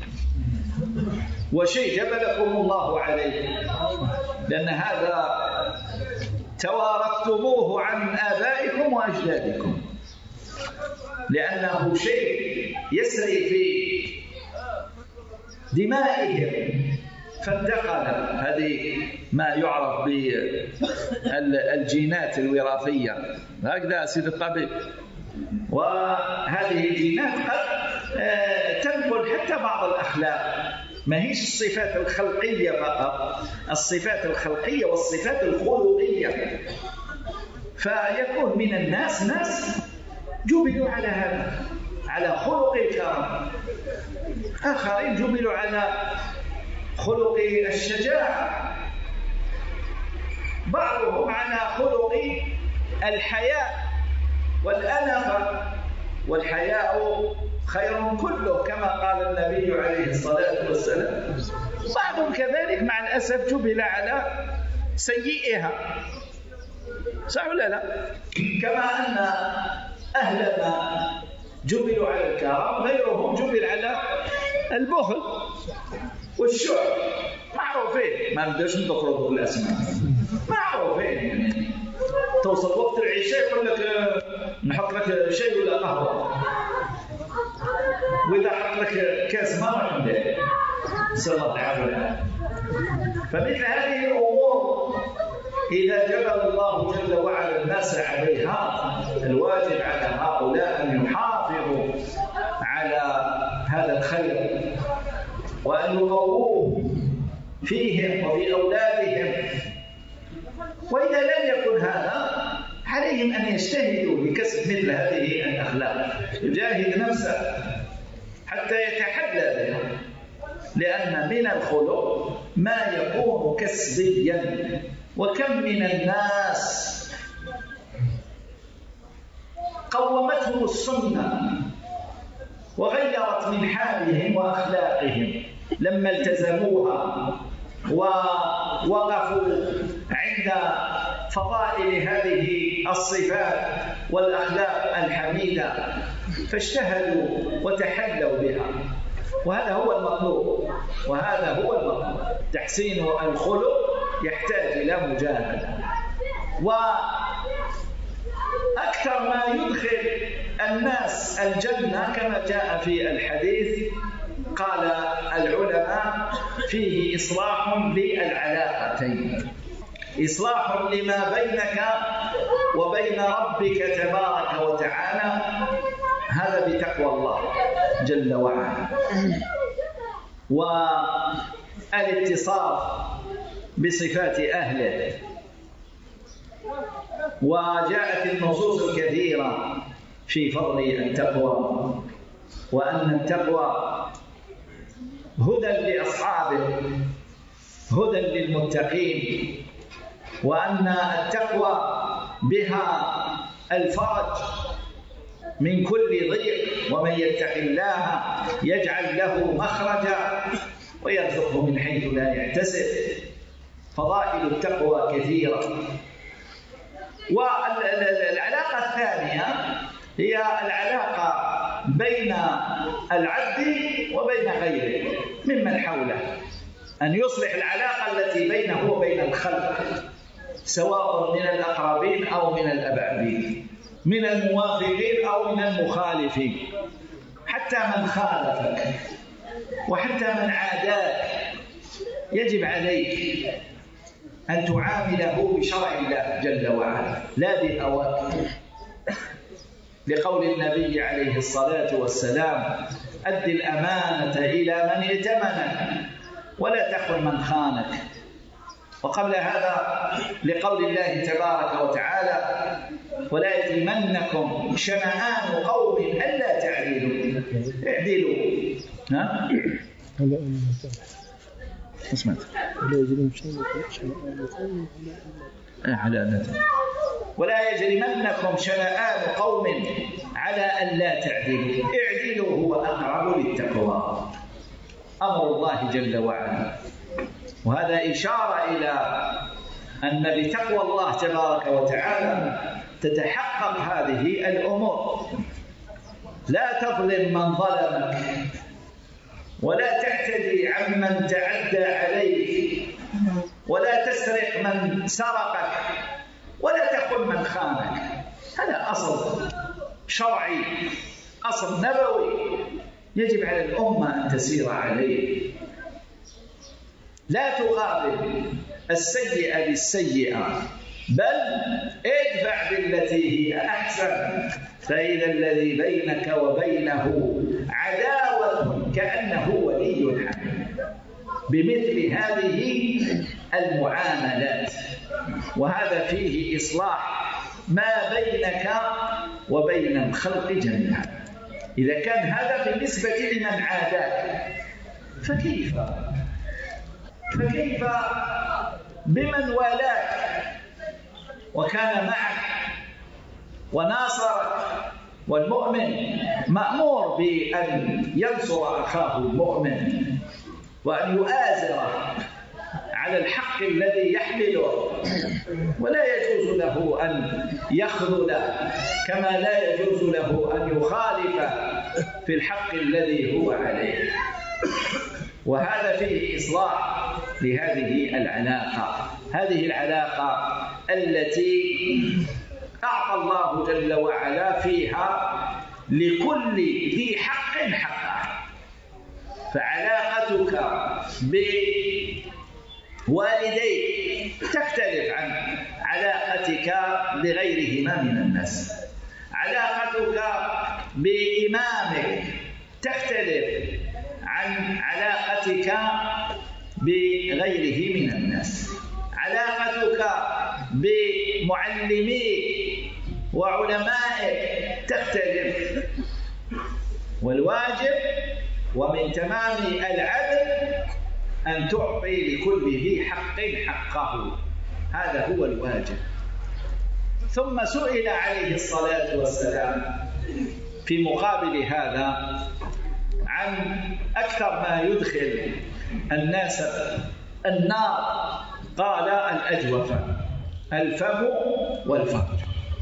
Speaker 2: وشيء جبلكم الله عليه، لأن هذا توارثتموه عن آبائكم وأجدادكم، لأنه شيء يسري في دمائهم فانتقل. هذه ما يعرف بالجينات الوراثية، هكذا سيد الطبيب. وهذه الجينات قد تنقل حتى بعض الأخلاق، ما هيش الصفات الخلقية فقط، الصفات الخلقية والصفات الخلقية. فيكون من الناس ناس جبلوا على هذا، على خلق الكرم، آخرين جبلوا على خلق الشجاعة، بعضهم على خلق الحياء والأنفة، والحياء خير كله كما قال النبي عليه الصلاة والسلام. بعضهم كذلك مع الأسف جبل على سيئها، صح ولا لا؟ كما أن أهلنا جبلوا على الكرم، غيرهم جبل على البخل والشح، معروفين، ما نقدرش نذكروا بالاسماء، معروفين. يعني توصل وقت العشاء يقول لك نحط لك شاي ولا قهوه، واذا حط لك كاس ما راح ندير، نسال الله العافيه. فمثل هذه الامور إذا جبل الله جل وعلا الناس عليها، الواجب على هؤلاء أن يحافظوا على هذا الخير وأن يقووه فيهم وفي أولادهم. وإذا لم يكن هذا عليهم أن يجتهدوا لكسب مثل هذه الأخلاق، يجاهد نفسه حتى يتحلى بها، لأن من الخلق ما يكون كسبيا. وكم من الناس قومتهم السنة وغيرت من حالهم وأخلاقهم لما التزموها ووقفوا عند فضائل هذه الصفات والأخلاق الحميدة، فاجتهدوا وتحلوا بها. وهذا هو المطلوب، وهذا هو المطلوب. تحسين الخلق يحتاج إلى مجاهدة. وأكثر ما يدخل الناس الجنة كما جاء في الحديث، قال العلماء فيه إصلاح للعلاقتين، إصلاح لما بينك وبين ربك تبارك وتعالى، هذا بتقوى الله جل وعلا، والاتصاف بصفات أهله. وجاءت النصوص الكثيرة في فضل التقوى، وأن التقوى هدى لأصحابه، هدى للمتقين، وأن التقوى بها الفرج من كل ضيق، ومن يتق الله يجعل له مخرجا ويرزقه من حيث لا يحتسب. فضائل التقوى كثيرة. والعلاقة الثانية هي العلاقة بين العبد وبين غيره ممن حوله، أن يصلح العلاقة التي بينه وبين الخلق، سواء من الأقربين أو من الأبعدين، من الموافقين أو من المخالفين، حتى من خالفك وحتى من عاداك يجب عليك أن تعامله بشرع الله جل وعلا لا بهواك، لقول النبي عليه الصلاة والسلام: أد الأمانة إلى من ائتمنك ولا تخن من خانك. وقبل هذا لقول الله تبارك وتعالى: ولا يجرمنكم شنآن قوم ألا تعدلوا، اعدلوا. ها؟ اسمعت ولا يجرمنكم شنآن قوم على أن لا تعدلوا، اعدلوا هو أقرب للتقوى. أمر الله جل وعلا. وهذا إشارة إلى أن بتقوى الله تبارك وتعالى تتحقق هذه الأمور. لا تظلم من ظلمك، ولا تعتدي عمن تعدى عليك، ولا تسرق من سرقك، ولا تخن من خانك. هذا أصل شرعي، أصل نبوي يجب على الأمة أن تسير عليه. لا تقابل السيئة بالسيئة، بل ادفع بالتي هي أحسن، فإذا الذي بينك وبينه عداوة كأنه ولي حميم. بمثل هذه المعاملات، وهذا فيه إصلاح ما بينك وبين الخلق جميعا. إذا كان هذا بالنسبة لمن عاداك، فكيف فكيف بمن والاك وكان معك وناصرك؟ والمؤمن مأمور بأن ينصر أخاه المؤمن وأن يؤازره على الحق الذي يحمله، ولا يجوز له أن يخذل، كما لا يجوز له أن يخالف في الحق الذي هو عليه. وهذا فيه إصلاح لهذه العلاقة، هذه العلاقة التي أعطى الله جل وعلا فيها لكل ذي حق حقه. فعلاقتك بوالديك تختلف عن علاقتك بغيرهما من الناس. علاقتك بإمامك تختلف عن علاقتك بغيره من الناس. علاقتك بمعلميك وعلمائك تختلف. والواجب ومن تمام العدل أن تعطي لكل ذي حق حقه، هذا هو الواجب. ثم سئل عليه الصلاة والسلام في مقابل هذا عن أكثر ما يدخل الناس النار، قال: الأجوفة، الفم والفرج.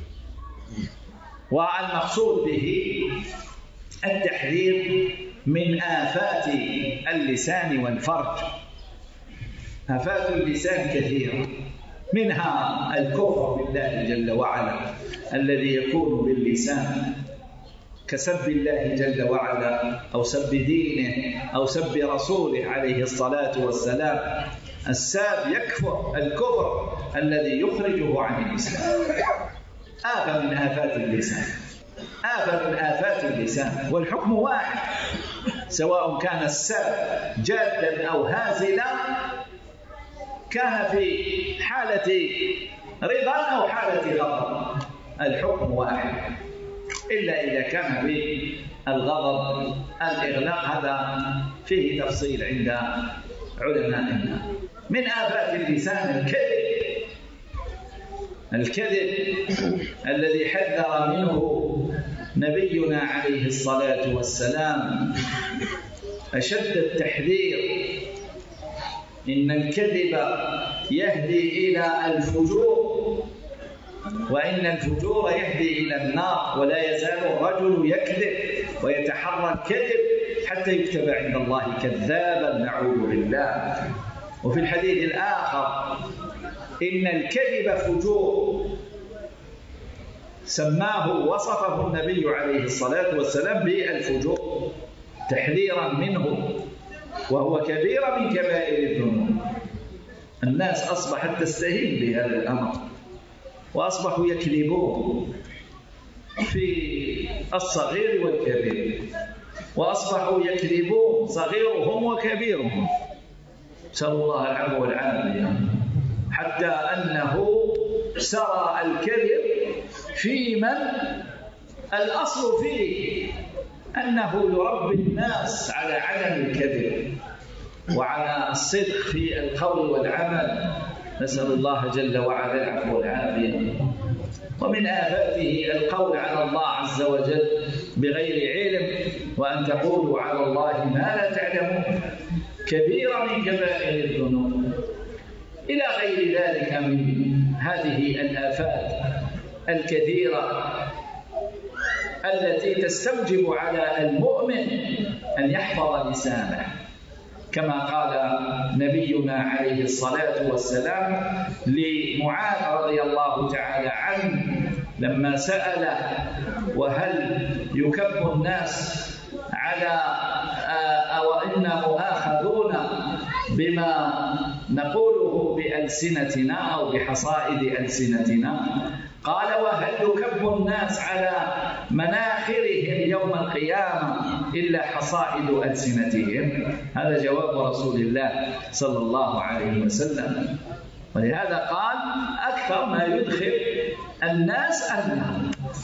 Speaker 2: والمقصود به التحذير من آفات اللسان والفرج. آفات اللسان كثيرة، منها الكفر بالله جل وعلا الذي يكون باللسان، كسب الله جل وعلا أو سب دينه أو سب رسوله عليه الصلاة والسلام. الساب يكفر، الكفر الذي يخرجه عن الإسلام. آفة من آفات اللسان، آفة من آفات اللسان، والحكم واحد، سواء كان الساب جادا أو هازلا كان في حالة رضا أو حالة غضب الحكم واحد، إلا إذا كان بالغضب الإغلاق، هذا فيه تفصيل عند علمائنا. من آفات اللسان الكذب، الكذب الذي حذر منه نبينا عليه الصلاة والسلام أشد التحذير. إن الكذب يهدي إلى الفجور، وإن الفجور يهدي إلى النار، ولا يزال الرجل يكذب ويتحرى الكذب حتى يكتب عند الله كذابا، نعوذ بالله. وفي الحديث الآخر إن الكذب فجور، سماه وصفه النبي عليه الصلاة والسلام بالفجور تحذيرا منه، وهو كبيرة من كبائر الذنوب. الناس أصبحت تستهين بهذا الأمر، وأصبحوا يكذبون في الصغير والكبير، وأصبحوا يكذبون صغيرهم وكبيرهم، نسأل الله العفو والعافية، حتى أنه سرى الكذب في من الأصل فيه أنه يربي الناس على عدم الكذب وعلى الصدق في القول والعمل، نسأل الله جل وعلا العفو والعافية. ومن آفاته القول على الله عز وجل بغير علم، وأن تقولوا على الله ما لا تعلمون، كبيرة من كبائر الذنوب، إلى غير ذلك من هذه الآفات الكثيرة التي تستوجب على المؤمن أن يحفظ لسانه، كما قال نبينا عليه الصلاة والسلام لمعاذ رضي الله تعالى عنه لما سأله: وهل يكب الناس على أو إنا مؤاخذون بما نقوله بألسنتنا أو بحصائد ألسنتنا؟ قال: وهل يكب الناس على مناخرهم يوم القيامة إلا حصائد ألسنتهم؟ هذا جواب رسول الله صلى الله عليه وسلم. ولهذا قال: أكثر ما يدخل الناس النار.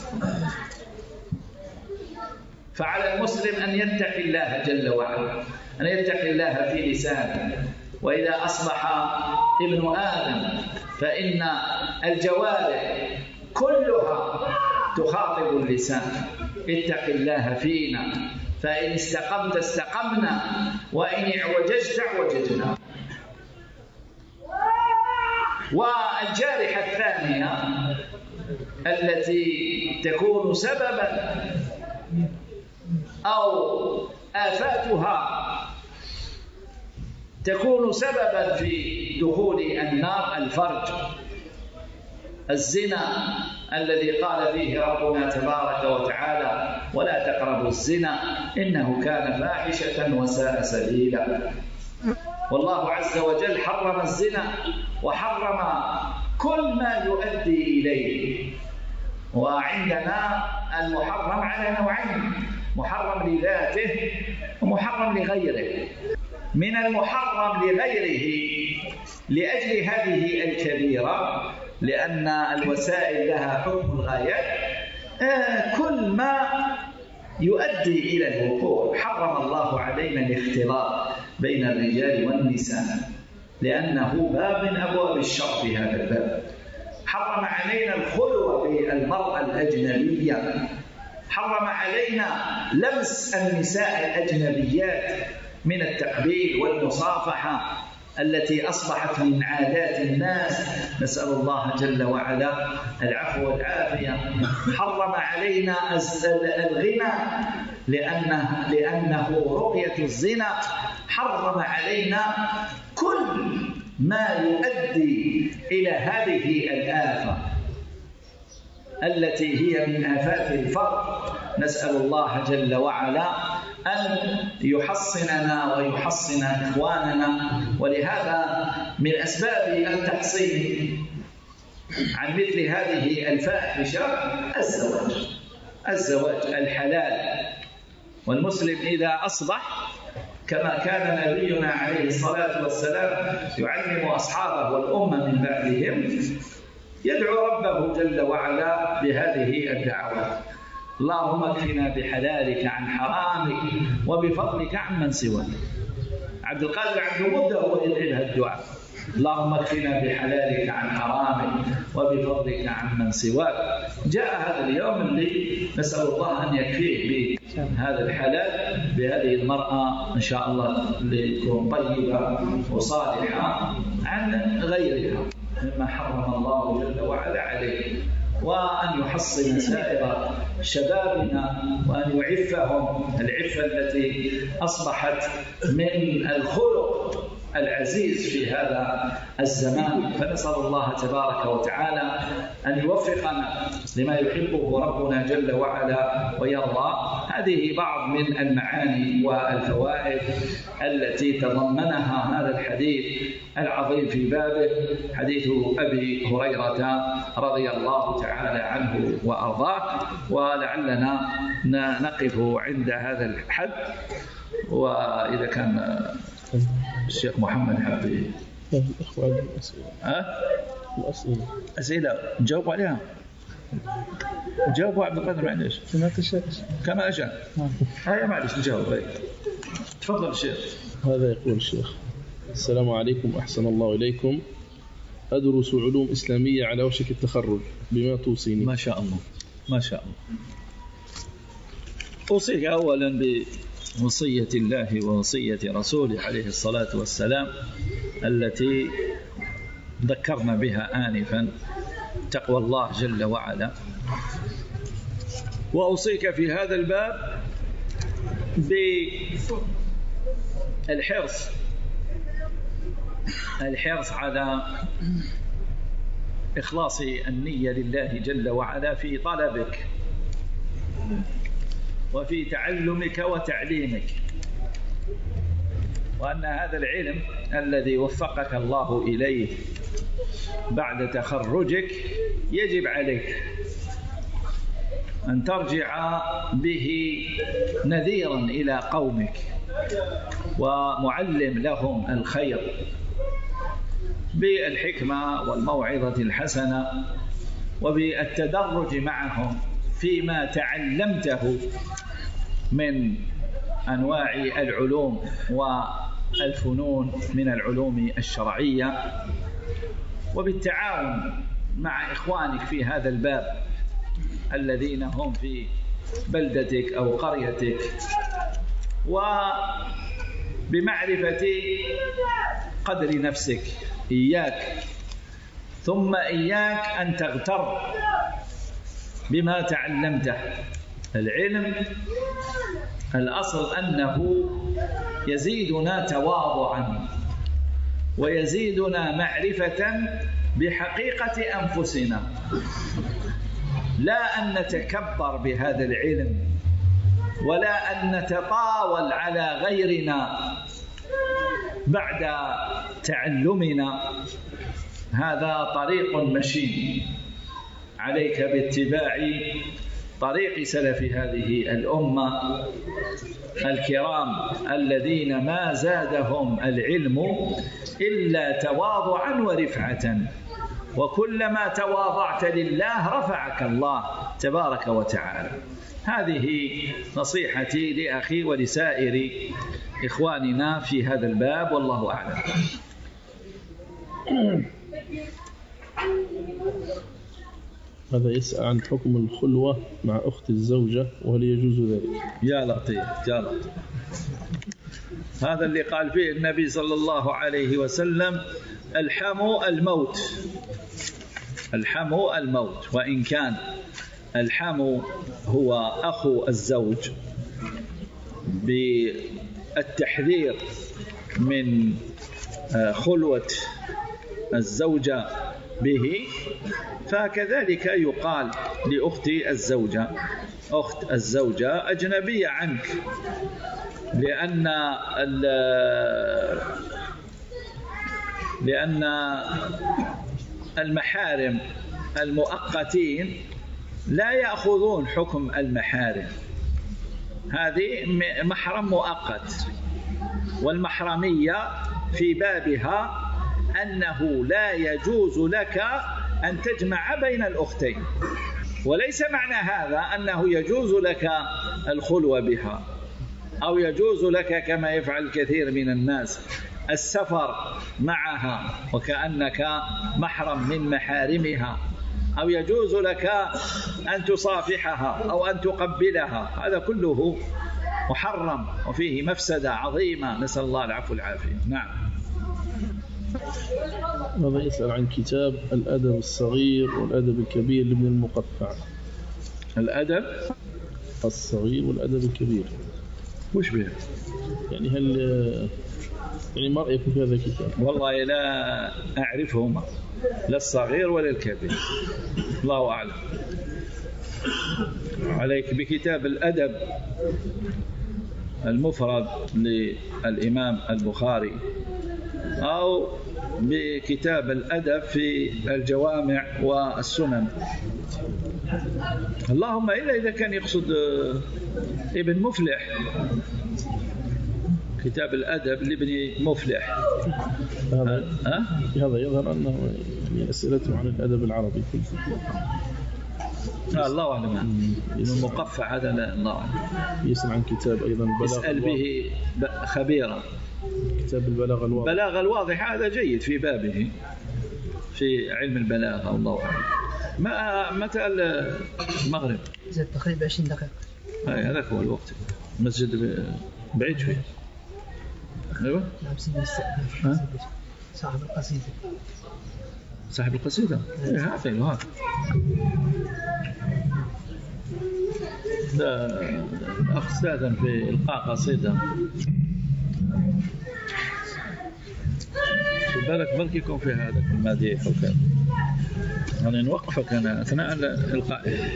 Speaker 2: فعلى المسلم أن يتقي الله جل وعلا، أن يتقي الله في لسانه. وإذا أصبح ابن آدم فإن الجوارح كلها تخاطب اللسان: اتق الله فينا، فإن استقمت استقمنا، وإن اعوججت اعوججنا. والجارحة الثانية التي تكون سببا أو آفاتها تكون سببا في دخول النار: الفرج، الزنا الذي قال فيه ربنا تبارك وتعالى: ولا تقربوا الزنا إنه كان فاحشة وساء سبيلا. والله عز وجل حرم الزنا وحرم كل ما يؤدي إليه. وعندنا المحرم على نوعين: محرم لذاته ومحرم لغيره. من المحرم لغيره لأجل هذه الكبيرة، لأن الوسائل لها حكم الغايات، آه كل ما يؤدي إلى الوقوع. حرم الله علينا الاختلاط بين الرجال والنساء لأنه باب من أبواب الشر في هذا الباب. حرم علينا الخلوة بالمرأة الأجنبية، حرم علينا لمس النساء الأجنبيات من التقبيل والمصافحة التي أصبحت من عادات الناس، نسأل الله جل وعلا العفو والعافية. حرم علينا الغنى لأنه, لأنه رقية الزنا. حرم علينا كل ما يؤدي إلى هذه الآفة التي هي من آفات الفقر. نسأل الله جل وعلا أن يحصننا ويحصن إخواننا. ولهذا من أسباب التحصين عن مثل هذه الفاحشة الزواج، الزواج الحلال. والمسلم إذا أصبح كما كان نبينا عليه الصلاة والسلام يعلم أصحابه والأمة من بعدهم، يدعو ربه جل وعلا بهذه الدعوات: اللهم اكفنا بحلالك عن حرامك وبفضلك عن من سواك. عبد القادر عنده مدة هو يدعي الدعاء: اللهم اكفنا بحلالك عن حرامك وبفضلك عن من سواك. جاء هذا اليوم اللي نسأل الله أن يكفيه بهذا الحلال بهذه المرأة إن شاء الله اللي تكون طيبة وصالحة عن غيرها مما حرم الله جل وعلا عليه، وأن يحصن سائر شبابنا وأن يعفهم العفة التي أصبحت من الخلق العزيز في هذا الزمان. فنسأل الله تبارك وتعالى أن يوفقنا لما يحبه ربنا جل وعلا ويرضى. هذه بعض من المعاني والفوائد التي تضمنها هذا الحديث العظيم في بابه، حديث أبي هريرة رضي الله تعالى عنه وأرضاه. ولعلنا نقف عند هذا الحد، وإذا كان الشيخ محمد حبي
Speaker 4: الأخوة أسئلة
Speaker 2: ها
Speaker 4: الأسئلة
Speaker 2: أسئلة نجاوب عليها. جاوبوا عبد القادر معلش
Speaker 3: كما تشاء
Speaker 2: كما أشاء. هيا معلش نجاوب. تفضل الشيخ.
Speaker 4: هذا يقول الشيخ: السلام عليكم، أحسن الله إليكم، أدرس علوم إسلامية على وشك التخرج، بما توصيني؟
Speaker 2: ما شاء الله ما شاء الله. أوصيك أولا بوصية الله ووصية رسوله عليه الصلاة والسلام التي ذكرنا بها آنفا: تقوى الله جل وعلا. وأوصيك في هذا الباب بالحرص الحرص على إخلاص النية لله جل وعلا في طلبك وفي تعلمك وتعليمك، وأن هذا العلم الذي وفقك الله إليه بعد تخرجك يجب عليك أن ترجع به نذيرا إلى قومك ومعلم لهم الخير بالحكمة والموعظة الحسنة، وبالتدرج معهم فيما تعلمته من أنواع العلوم والفنون من العلوم الشرعية، وبالتعاون مع إخوانك في هذا الباب الذين هم في بلدتك أو قريتك، وبمعرفة قدر نفسك. إياك ثم إياك أن تغتر بما تعلمته. العلم الأصل أنه يزيدنا تواضعا ويزيدنا معرفة بحقيقة أنفسنا، لا أن نتكبر بهذا العلم ولا أن نتطاول على غيرنا بعد تعلمنا. هذا طريق مشي، عليك باتباع طريق سلف هذه الأمة الكرام الذين ما زادهم العلم إلا تواضعا ورفعة، وكلما تواضعت لله رفعك الله تبارك وتعالى. هذه نصيحتي لأخي ولسائر إخواننا في هذا الباب، والله أعلم.
Speaker 4: هذا يسأل عن حكم الخلوة مع أخت الزوجة، وهل يجوز ذلك؟
Speaker 2: يا لطيف يا لطيف. هذا اللي قال فيه النبي صلى الله عليه وسلم: الحم الموت. الحم الموت، وإن كان الحم هو أخو الزوج بالتحذير من خلوة الزوجة به، فكذلك يقال لأخت الزوجة: أخت الزوجة أجنبية عنك، لأن لأن المحارم المؤقتين لا يأخذون حكم المحارم. هذه محرم مؤقت، والمحرمية في بابها أنه لا يجوز لك أن تجمع بين الأختين، وليس معنى هذا أنه يجوز لك الخلوة بها أو يجوز لك كما يفعل الكثير من الناس السفر معها وكأنك محرم من محارمها، أو يجوز لك أن تصافحها أو أن تقبلها، هذا كله محرم وفيه مفسدة عظيمة، نسأل الله العفو والعافية. نعم.
Speaker 4: هذا يسأل عن كتاب الأدب الصغير والأدب الكبير لابن المقفع.
Speaker 2: الأدب
Speaker 4: الصغير والأدب الكبير
Speaker 2: وش به؟
Speaker 4: يعني هل يعني ما رأيكم في هذا الكتاب؟
Speaker 2: والله لا أعرفهما، لا الصغير ولا الكبير، الله أعلم. عليك بكتاب الأدب المفرد للإمام البخاري أو بكتاب الأدب في الجوامع والسنن، اللهم إلا إذا كان يقصد ابن مفلح، كتاب الأدب لابن مفلح.
Speaker 4: هذا هذا يظهر أنه يعني أسئلته عن الأدب العربي
Speaker 2: لا الله أعلم. المقفع هذا لا الله أعلم.
Speaker 4: يسأل عن كتاب أيضا
Speaker 2: يسأل به خبيرا،
Speaker 4: كتاب البلاغة الواضحة.
Speaker 2: البلاغة الواضحة هذا جيد في بابه في علم البلاغة، الله أعلم. ما متى المغرب؟
Speaker 5: تقريبا عشرين دقيقة.
Speaker 2: هذاك هو الوقت. مسجد بعيد شوي. أيوة.
Speaker 5: نعم سيدي. صاحب القصيدة.
Speaker 2: صاحب القصيدة. إيه هذا هذا. ده أخ استاذن في إلقاء قصيدة. شو بالك بالك يكون في هذا الماديح وكذا. يعني نوقفك أنا أثناء الإلقاء.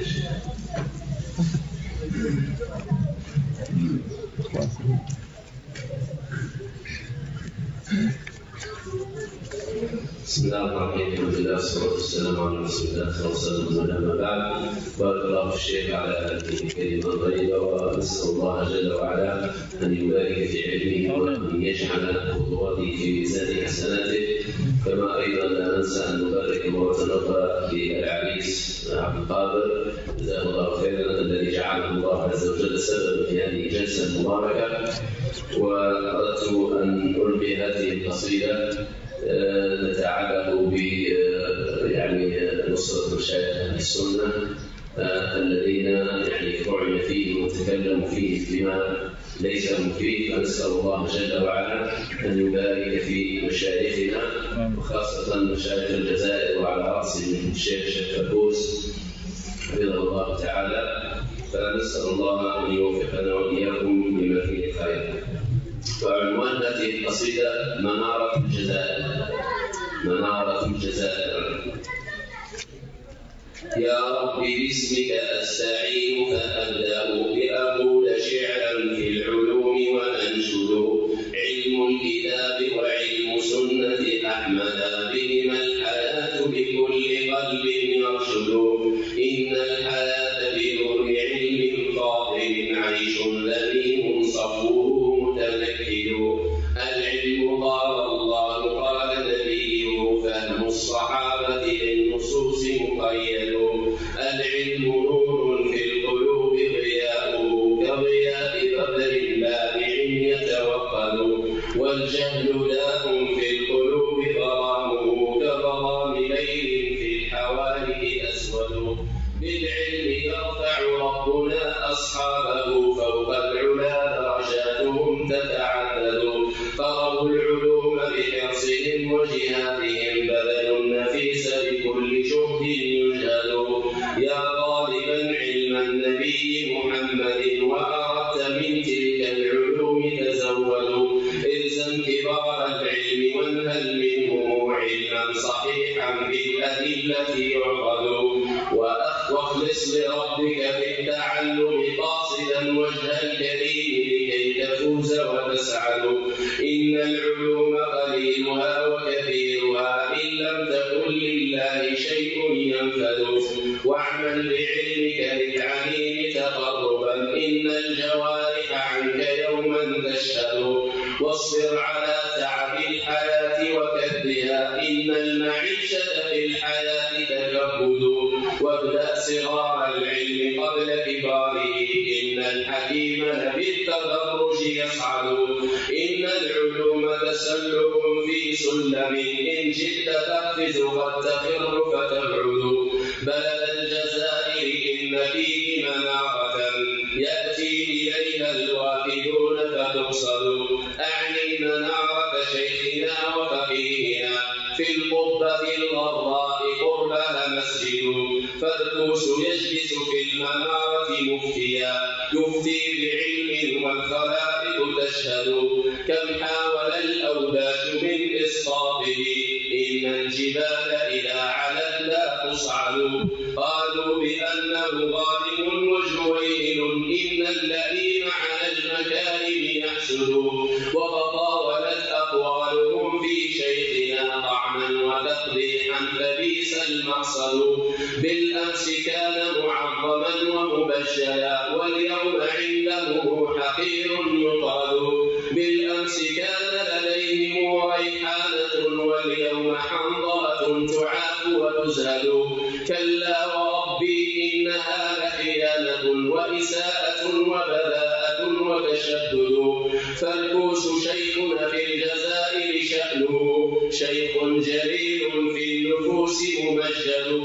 Speaker 6: بسم الله الرحمن الرحيم. الحمد لله والصلاة والسلام على رسول الله صلى الله عليه وسلم. أما بعد، بارك الله الشيخ على هذه الكلمة الطيبة، ونسأل الله جل وعلا أن يبارك في علمه وأن يجعل خطواته في ميزان حسناته، كما أيضا لا ننسى أن نبارك مرة أخرى للعريس عبد القادر جزاه الله خيرا الذي جعله الله عز وجل سببا في هذه الجلسة المباركة. وأردت أن ألقي هذه القصيدة نتعلق ب يعني نصرة مشايخ أهل السنة الذين يعني طعن فيه وتكلموا فيه بما ليس مفيد، فنسأل الله جل وعلا أن يبارك في مشايخنا وخاصة مشايخ الجزائر، وعلى رأسهم الشيخ الشيخ فكوس حفظه الله تعالى، فنسأل الله أن يوفقنا وإياكم لما فيه الخير. وعنوان هذه القصيدة منارة الجزائر. منارة الجزائر. يا رب باسمك أستعين فأبدأ بأقول شعرا في العلوم وأنشد علم الكتاب وعلم سنة أحمد، بهما الحياة بكل قلب يرشد. إن الحياة بنور علم فاضل عيش لذيذ صفوه متمكن. العلم قال الله قال نبيه، فهم الصحابة للنصوص مقيد. العلم نور في القلوب ضياؤه، كضياء بدر لامع يتوقد. والجهل داء في القلوب ظلامه، كظلام ليل في الحوالي أسود. بالعلم يرفع ربنا أصحابه، فوق العلا درجاتهم تتعدد. قرأوا العلوم بحرصهم وجهادهم، بذلوا النفيس بكل جهد يجهد. يا طالبا علم النبي محمد، وأردت من تلك العلوم تزود. الزم كبار العلم وانهل منهم علما صحيحا بالأدلة يعقد. واخلص لربك في التعلم قاصدا وجه الكريم لكي تفوز وتسعد. إن العلوم قليلها وكثيرها، إن لم تكن لله شيء ينفد. واعمل بعلمك للعليم تقربا، إن الجوارح عنك يوما تشهد. واصبر على تعب الحياة وكدها إن المعيشة في الحياة تكبد وابدأ صغار العلم قبل كباره إن الحكيم بالتدرج يصعد إن العلوم تسلك في سلم إن جئت تقفز قد تخر فتبعد بلد الجزائر إن فيه منارة يأتي إليها الوافدون فتقصد أعني منارة شيخنا وفقيهنا في القبة الغراء قربها مسجد فالكوس يجلس في المنارة مفتيا يفتي بعلم والخلائق تشهد كم حاول الأوداش من إسقاطه إن الجبال إذا علت لا تصعد قالوا بأنه ظالم وجويل إن اللئيم على المكارم يحسد وتطاولت أقوالهم في شيخنا طعنا وتقبيحا فبئس المقصد بالأمس كان معظما ومبجلا واليوم عنده حقير يطرد بالأمس كان لديهم ريحانة واليوم حنظلة تعاف وتزهد كلا وربي إنها لخيانة وإساءة وبذاءة وتشدد فالكوس شيخنا في الجزائر شأنه شيخ جليل في النفوس ممجد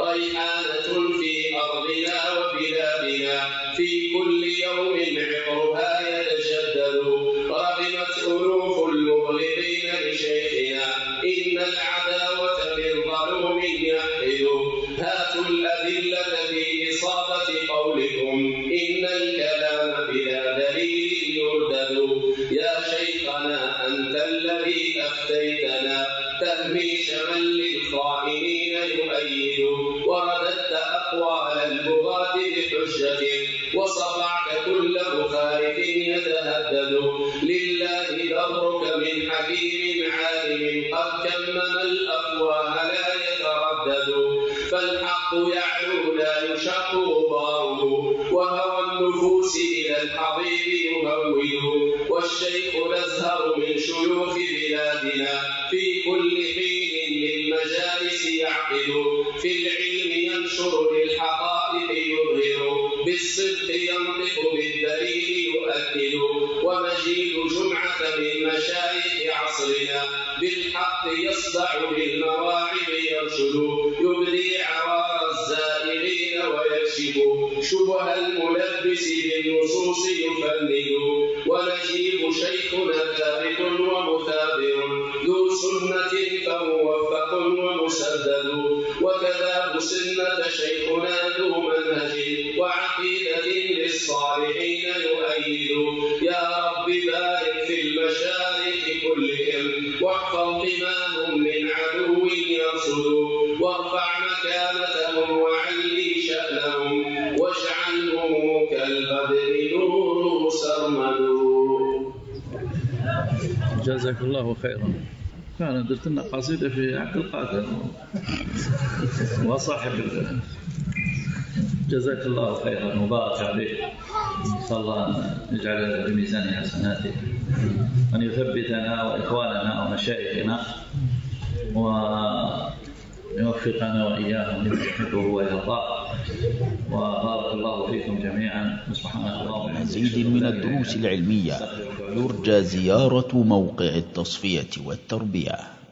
Speaker 6: ريحانة في أرضنا وبلادنا في كل يوم عطرها يتجدد رغمت ألوف المبغضين لشيخنا إن العداوة من ظلوم يحقد هاتوا الأدلة في إصابة قولكم إن الكلام بلا دليل يردد يا شيخنا أنت الذي أفتيتنا تهميشا للخائنين يؤيد ورددت أقوال البغاة بحجة وصفعت كل مخالف يتهدد لله درك من حكيم عالم قد كمم الأفواه لا يتردد فالحق يعلو لا يشق غباره وهوى النفوس إلى الحضيض يهوي والشيخ الأزهر من شيوخ بلادنا في كل حين للمجالس يعقد في العلم ينشر للحقائق يظهر بالصدق ينطق بالدليل يؤكد ومجيد جمعة من مشايخ عصرنا بالحق يصدع بالمواعظ يرشد يبدي عوار الزائرين ويكشف شبه الملبس بالنصوص يفند ونجيب شيخنا ثابت ومثابر ذو سنة فموفق ومسدد وكذا سنة شيخنا ذو منهج وعقيدة للصالحين يؤيد يا رب بارك في المشايخ كلهم واحفظ إمامهم من عدو يرصد وارفع مكانتهم وعلي شأنهم واجعلهم كالبدر نور سرمد.
Speaker 2: جزاك الله خيرا. كان درت لنا قصيدة في عبد القادر وصاحب جزاك الله خيرا وبارك عليك. صلى الله أن يجعل بميزان حسناته وأن يثبتنا وإخواننا ومشايخنا ويوفقنا وإياهم لما يحبه ويرضاه وبارك الله فيكم جميعا. سبحانك اللهم.
Speaker 1: مزيد من الدروس العلمية يرجى زيارة موقع التصفية والتربية.